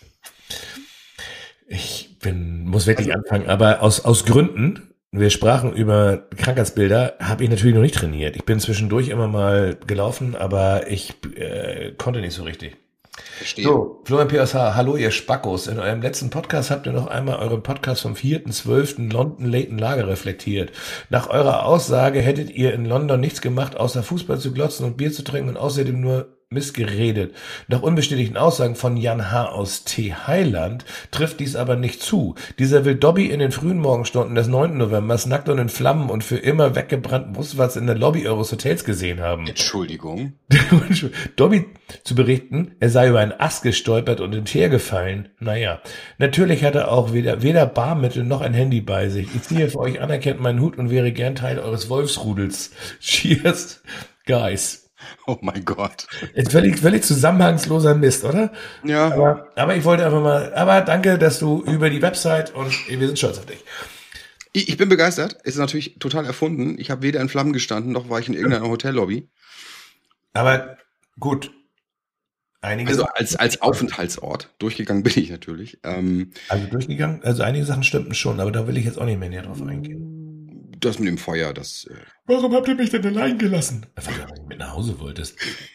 Ich bin, muss wirklich anfangen, aber aus, aus Gründen, wir sprachen über Krankheitsbilder, habe ich natürlich noch nicht trainiert. Ich bin zwischendurch immer mal gelaufen, aber ich äh, konnte nicht so richtig. Verstehe. So, Florian P S H, hallo ihr Spackos. In eurem letzten Podcast habt ihr noch einmal euren Podcast vom vierten zwölften London Leighton Lager reflektiert. Nach eurer Aussage hättet ihr in London nichts gemacht, außer Fußball zu glotzen und Bier zu trinken und außerdem nur missgeredet. Nach unbestätigten Aussagen von Jan H. aus T. Heiland trifft dies aber nicht zu. Dieser will Dobby in den frühen Morgenstunden des neunten Novembers nackt und in Flammen und für immer weggebrannten Brustwarz in der Lobby eures Hotels gesehen haben. Entschuldigung. Dobby zu berichten, er sei über einen Ast gestolpert und in Teer gefallen. Naja, natürlich hat er auch weder, weder Barmittel noch ein Handy bei sich. Ich ziehe für euch anerkennt meinen Hut und wäre gern Teil eures Wolfsrudels. Cheers, guys. Oh mein Gott. Jetzt völlig, völlig zusammenhangsloser Mist, oder? Ja. Aber, aber ich wollte einfach mal, aber danke, dass du über die Website und wir sind stolz auf dich. Ich, ich bin begeistert. Ist natürlich total erfunden. Ich habe weder in Flammen gestanden, noch war ich in irgendeiner Hotellobby. Aber gut. Einige Also Sachen- als, als Aufenthaltsort. Durchgegangen bin ich natürlich. Ähm, Also durchgegangen, also einige Sachen stimmten schon, aber da will ich jetzt auch nicht mehr näher drauf eingehen. das mit dem Feuer, das... Äh, Warum habt ihr mich denn allein gelassen? Weil du nicht mit nach Hause wolltest.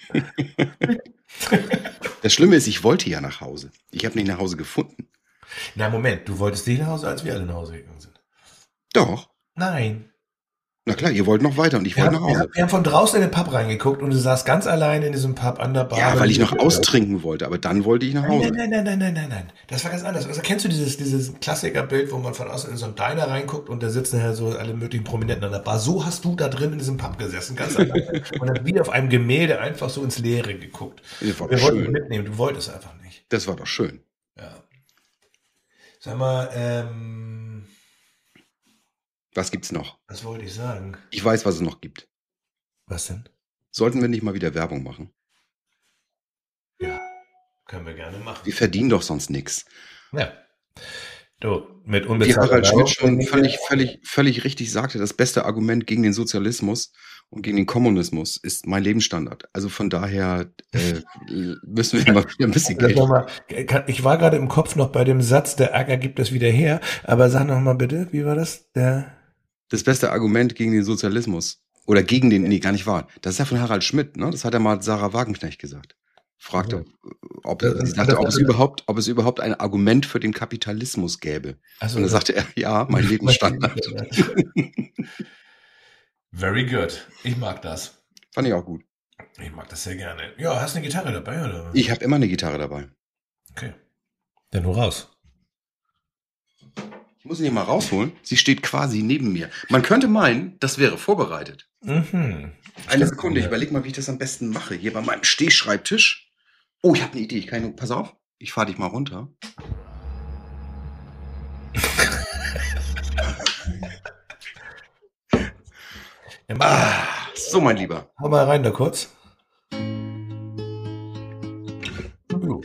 das Schlimme ist, ich wollte ja nach Hause. Ich habe nicht nach Hause gefunden. Na Moment, du wolltest nicht nach Hause, als wir alle nach Hause gegangen sind. Doch. Nein. Na klar, ihr wollt noch weiter und ich Wir wollte haben, nach wir, Hause. haben, wir haben von draußen in den Pub reingeguckt und du saßt ganz allein in diesem Pub an der Bar. Ja, weil ich noch austrinken wollte, aber dann wollte ich nach Hause. Nein, nein, nein, nein, nein, nein, nein. Das war ganz anders. Also kennst du dieses, dieses Klassikerbild, wo man von außen in so einen Diner reinguckt und da sitzen halt so alle möglichen Prominenten an der Bar. So hast du da drin in diesem Pub gesessen, ganz allein. Und dann wie auf einem Gemälde einfach so ins Leere geguckt. Das war Wir doch wollten dich schön. mitnehmen, du wolltest einfach nicht. Das war doch schön. Ja. Sag mal, ähm, Was gibt's noch? was wollte ich sagen? Ich weiß, was es noch gibt. Was denn? Sollten wir nicht mal wieder Werbung machen? Ja, können wir gerne machen. Wir verdienen doch sonst nichts. Ja. Du, mit Wie unbezahlter Harald Werbung- Schmidt schon völlig, völlig, völlig richtig sagte, das beste Argument gegen den Sozialismus und gegen den Kommunismus ist mein Lebensstandard. Also von daher äh, müssen wir mal wieder ein bisschen Sag Geld. noch mal, kann- Ich war gerade im Kopf noch bei dem Satz, der Ärger gibt es wieder her, aber sag noch mal bitte, wie war das? Der Das beste Argument gegen den Sozialismus. Oder gegen den, nee, gar nicht wahr. Das ist ja von Harald Schmidt, ne? Das hat ja mal Sarah Wagenknecht gesagt. Fragte, ob, Das- sie sagte, das- ob, es überhaupt, ob es überhaupt ein Argument für den Kapitalismus gäbe. Also, Und dann sagte er, ja, mein Lebensstandard. Very good. Ich mag das. Fand ich auch gut. Ich mag das sehr gerne. Ja, hast du eine Gitarre dabei, oder? Ich habe immer eine Gitarre dabei. Okay. Dann nur raus. Ich muss sie hier mal rausholen. Sie steht quasi neben mir. Man könnte meinen, das wäre vorbereitet. Mhm. Eine Sekunde, ich überlege mal, wie ich das am besten mache. Hier bei meinem Stehschreibtisch. Oh, ich habe eine Idee. Ich kann, pass auf, ich fahre dich mal runter. Ja, mach, Ah, so, mein Lieber. hau mal rein da kurz. Jo.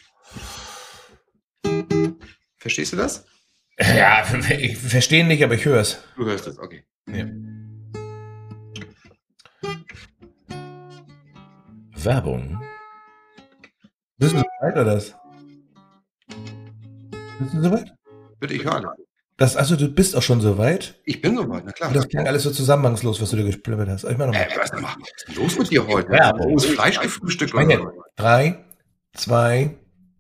Verstehst du das? Ja, ich verstehe nicht, aber ich höre es. Du hörst es, okay. Ja. Werbung. Bist du soweit oder das? Bist du soweit? Bitte, ich höre. Das, also du bist auch schon soweit? Ich bin soweit, na klar. Und das klang alles so zusammenhangslos, was du da gesplittert hast. Ich meine Äh, nochmal. was, was ist denn los mit dir heute? Ja, Oh, ist Fleisch gefrühstückt Meine, oder so? drei, zwei,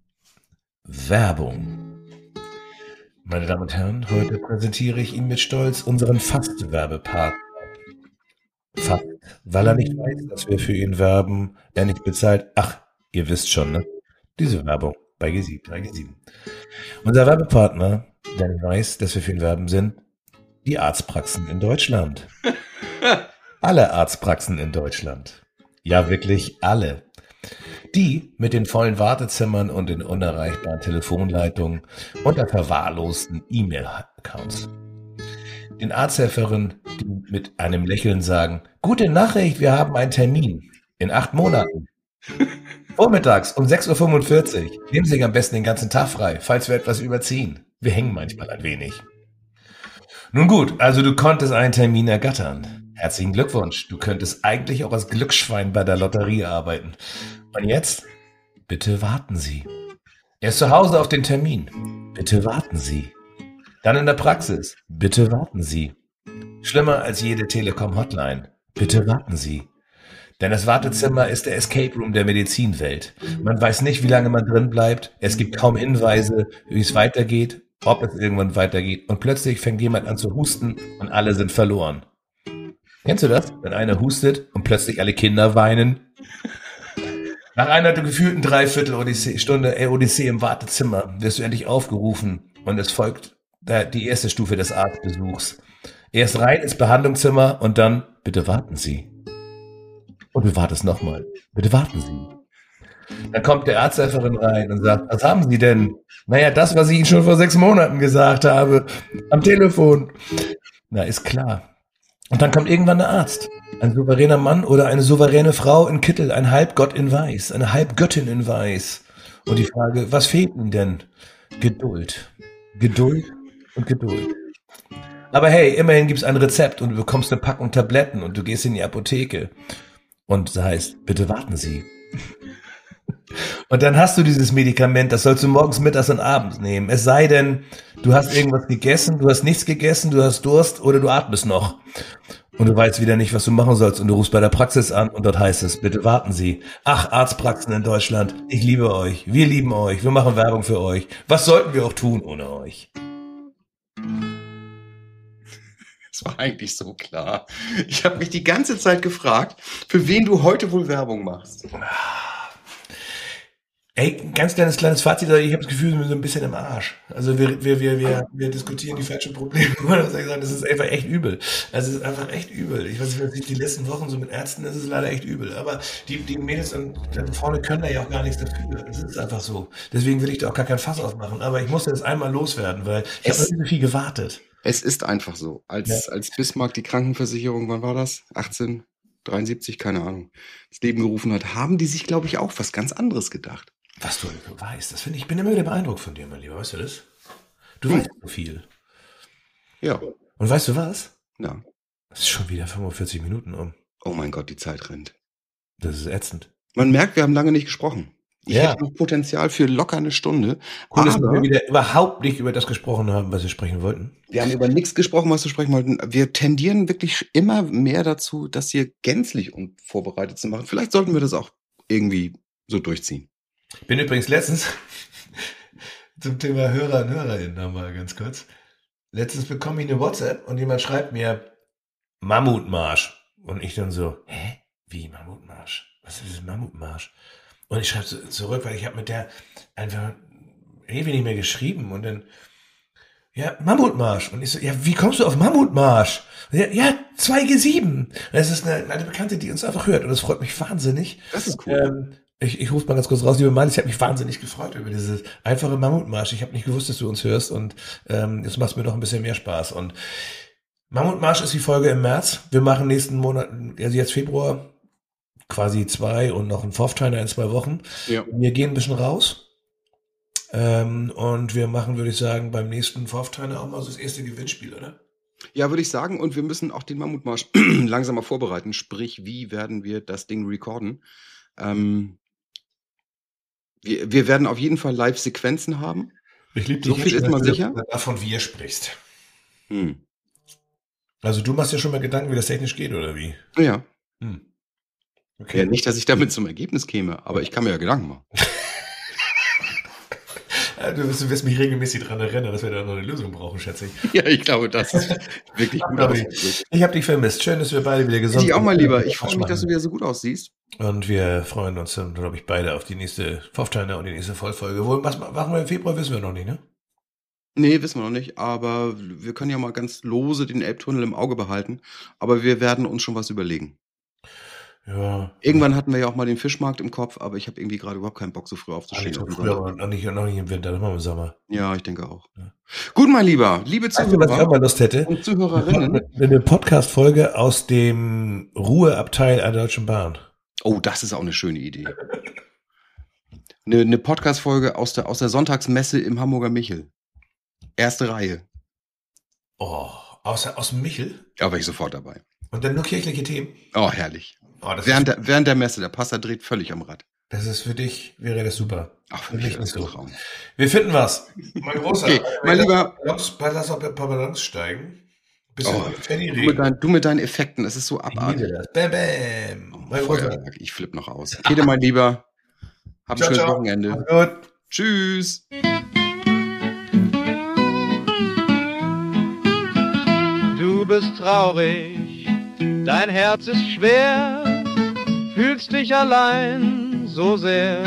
Werbung. Meine Damen und Herren, heute präsentiere ich Ihnen mit Stolz unseren Fast-Werbepartner. Fast, weil er nicht weiß, dass wir für ihn werben, er nicht bezahlt. Ach, ihr wisst schon, ne? Diese Werbung bei G sieben, bei G sieben. Unser Werbepartner, der nicht weiß, dass wir für ihn werben, sind die Arztpraxen in Deutschland. Alle Arztpraxen in Deutschland. Ja, wirklich alle. Die mit den vollen Wartezimmern und den unerreichbaren Telefonleitungen und der verwahrlosten E-Mail-Accounts. Den Arzthelferinnen, die mit einem Lächeln sagen, gute Nachricht, wir haben einen Termin in acht Monaten. Vormittags um sechs Uhr fünfundvierzig. Nehmen Sie sich am besten den ganzen Tag frei, falls wir etwas überziehen. Wir hängen manchmal ein wenig. Nun gut, also du konntest einen Termin ergattern. Herzlichen Glückwunsch. Du könntest eigentlich auch als Glücksschwein bei der Lotterie arbeiten. Und jetzt? Bitte warten Sie. Er ist zu Hause auf den Termin. Bitte warten Sie. Dann in der Praxis. Bitte warten Sie. Schlimmer als jede Telekom-Hotline. Bitte warten Sie. Denn das Wartezimmer ist der Escape Room der Medizinwelt. Man weiß nicht, wie lange man drin bleibt. Es gibt kaum Hinweise, wie es weitergeht, ob es irgendwann weitergeht. Und plötzlich fängt jemand an zu husten und alle sind verloren. Kennst du das? Wenn einer hustet und plötzlich alle Kinder weinen? Nach einer gefühlten Dreiviertel Odyssee, Stunde äh, Odyssee im Wartezimmer wirst du endlich aufgerufen und es folgt der, die erste Stufe des Arztbesuchs. Erst rein ins Behandlungszimmer und dann, bitte warten Sie. Und du wartest nochmal. Bitte warten Sie. Dann kommt der Arzthelferin rein und sagt, was haben Sie denn? Naja, das, was ich Ihnen schon vor sechs Monaten gesagt habe. Am Telefon. Na, ist klar. Und dann kommt irgendwann der Arzt. Ein souveräner Mann oder eine souveräne Frau in Kittel. Ein Halbgott in Weiß. Eine Halbgöttin in Weiß. Und die Frage, was fehlt Ihnen denn? Geduld. Geduld und Geduld. Aber hey, immerhin gibt's ein Rezept und du bekommst eine Packung Tabletten und du gehst in die Apotheke. Und das heißt, bitte warten Sie. Und dann hast du dieses Medikament, das sollst du morgens, mittags und abends nehmen. Es sei denn, du hast irgendwas gegessen, du hast nichts gegessen, du hast Durst oder du atmest noch. Und du weißt wieder nicht, was du machen sollst und du rufst bei der Praxis an und dort heißt es, bitte warten Sie. Ach, Arztpraxen in Deutschland, ich liebe euch, wir lieben euch, wir machen Werbung für euch. Was sollten wir auch tun ohne euch? Das war eigentlich so klar. Ich habe mich die ganze Zeit gefragt, für wen du heute wohl Werbung machst. Ey, ganz kleines, kleines Fazit, ich habe das Gefühl, wir sind so ein bisschen im Arsch. Also wir, wir, wir, wir, wir diskutieren die falschen Probleme. Das ist einfach echt übel. Also es ist einfach echt übel. Ich weiß nicht, die letzten Wochen so mit Ärzten, das ist leider echt übel. Aber die, die Mädels da vorne können da ja auch gar nichts dafür. Das ist einfach so. Deswegen will ich da auch gar kein Fass aufmachen. Aber ich musste das einmal loswerden, weil ich habe nicht so viel gewartet. Es ist einfach so. Als, ja. als Bismarck die Krankenversicherung, wann war das? achtzehnhundertdreiundsiebzig, keine Ahnung, ins Leben gerufen hat, haben die sich, glaube ich, auch was ganz anderes gedacht. Was du weißt, das finde ich, ich bin immer wieder beeindruckt von dir, mein Lieber, weißt du das? Du hm. weißt so viel. Ja. Und weißt du was? Ja. Es ist schon wieder fünfundvierzig Minuten um. Oh mein Gott, die Zeit rennt. Das ist ätzend. Man merkt, wir haben lange nicht gesprochen. Ich ja. hätte noch Potenzial für locker eine Stunde. Cool, dass wir wieder überhaupt nicht über das gesprochen haben, was wir sprechen wollten. Wir haben über nichts gesprochen, was wir sprechen wollten. Wir tendieren wirklich immer mehr dazu, das hier gänzlich unvorbereitet zu machen. Vielleicht sollten wir das auch irgendwie so durchziehen. Ich bin übrigens letztens zum Thema Hörer und Hörerinnen nochmal ganz kurz. Letztens bekomme ich eine WhatsApp und jemand schreibt mir Mammutmarsch. Und ich dann so, hä? Wie Mammutmarsch? Was ist das Mammutmarsch? Und ich schreibe zurück, weil ich habe mit der einfach ewig nicht mehr geschrieben. Und dann, ja, Mammutmarsch. Und ich so, ja, wie kommst du auf Mammutmarsch? Ja, ja, zwei G sieben. Das ist eine, eine Bekannte, die uns einfach hört. Und das freut mich wahnsinnig. Das ist cool. Ähm, Ich, ich rufe mal ganz kurz raus, liebe Mann, ich habe mich wahnsinnig gefreut über dieses einfache Mammutmarsch. Ich habe nicht gewusst, dass du uns hörst und ähm, jetzt macht es mir noch ein bisschen mehr Spaß. Und Mammutmarsch ist die Folge im März. Wir machen nächsten Monat, also jetzt Februar, quasi zwei und noch ein Fourth-Tiner in zwei Wochen. Ja. Wir gehen ein bisschen raus ähm, und wir machen, würde ich sagen, beim nächsten Fourth-Tiner auch mal so das erste Gewinnspiel, oder? Ja, würde ich sagen. Und wir müssen auch den Mammutmarsch langsam mal vorbereiten. Sprich, wie werden wir das Ding recorden? Ähm, Wir, wir werden auf jeden Fall Live-Sequenzen haben. Ich liebe So viel ist mal sicher. Davon, wie ihr sprichst. Hm. Also du machst ja schon mal Gedanken, wie das technisch geht, oder wie? Ja. Hm. Okay. Ja, nicht, dass ich damit zum Ergebnis käme, aber ich kann mir ja Gedanken machen. Ja, du, wirst, du wirst mich regelmäßig daran erinnern, dass wir da noch eine Lösung brauchen, schätze ich. Ja, ich glaube, das ist wirklich gut ausgedrückt. Ich habe dich vermisst. Schön, dass wir beide wieder gesund sind. Ich auch mal lieber. Ich freue mich, dass du wieder so gut aussiehst. Und wir freuen uns dann, glaube ich, beide auf die nächste Fourth-Tiner und die nächste Vollfolge. Wo, was machen wir im Februar, wissen wir noch nicht, ne? Nee, wissen wir noch nicht, aber wir können ja mal ganz lose den Elbtunnel im Auge behalten. Aber wir werden uns schon was überlegen. Ja. Irgendwann hatten wir ja auch mal den Fischmarkt im Kopf, aber ich habe irgendwie gerade überhaupt keinen Bock, so früh aufzustehen. Nicht früher, aber noch nicht, noch nicht im Winter, das machen wir im Sommer. Ja, ich denke auch. Ja. Gut, mein Lieber, liebe Zuhörer, weißt du, was ich auch mal Lust hätte? Und Zuhörerinnen. Eine Podcast-Folge aus dem Ruheabteil der Deutschen Bahn. Oh, das ist auch eine schöne Idee. Eine, eine Podcast-Folge aus der, aus der Sonntagsmesse im Hamburger Michel. Erste Reihe. Oh, aus, aus dem Michel? Da wäre ich sofort dabei. Und dann nur kirchliche Themen? Oh, herrlich. Oh, das während, ist, der, während der Messe, der Pastor dreht völlig am Rad. Das ist für dich, wäre das super. Ach, für mich ist das ein Traum. Wir finden was. Mein Großer. Okay, mein Lieber. Lass, lass auch ein paar Balance steigen. Bist Oh, du fertig? du, mit dein, du mit deinen Effekten, das ist so Ich liebe abartig. das. Bam, bam. Mein Vorteil. Feuerwerk, ich flippe noch aus. Kete, mein Lieber, hab ein Ciao, schönes ciao. Wochenende. Mach's gut. Tschüss. Du bist traurig, dein Herz ist schwer, fühlst dich allein so sehr.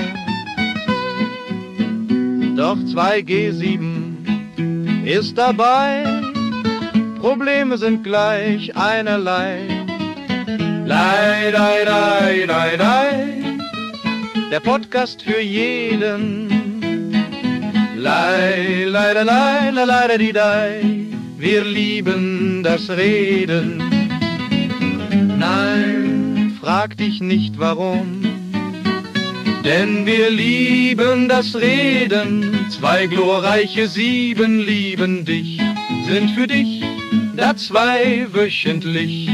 Doch zwei G sieben ist dabei, Probleme sind gleich einerlei. Lei, lei, lei, lei, lei, der Podcast für jeden. Lei, lei, lei, lei, lei, lei, die, lei. Wir lieben das Reden. Nein, frag dich nicht warum, denn wir lieben das Reden. Zwei glorreiche Sieben lieben dich, sind für dich da zwei wöchentlich.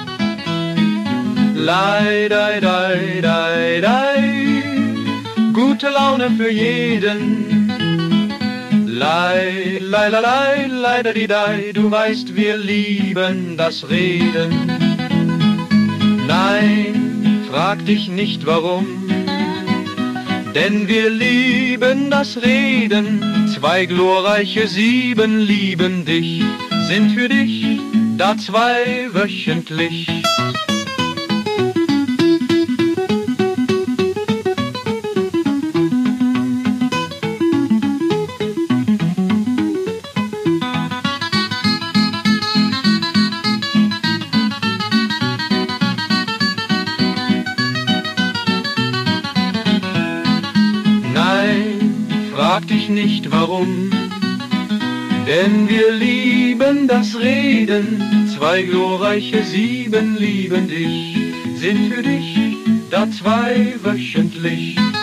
Lei, dei, dei, dei, dei, gute Laune für jeden. Lei, lei, lei, lei, leider die Dei, du weißt, wir lieben das Reden. Nein, frag dich nicht warum, denn wir lieben das Reden. Zwei glorreiche Sieben lieben dich, sind für dich da zwei wöchentlich. Frag dich nicht warum, denn wir lieben das Reden. Zwei glorreiche Sieben lieben dich, sind für dich da zwei wöchentlich.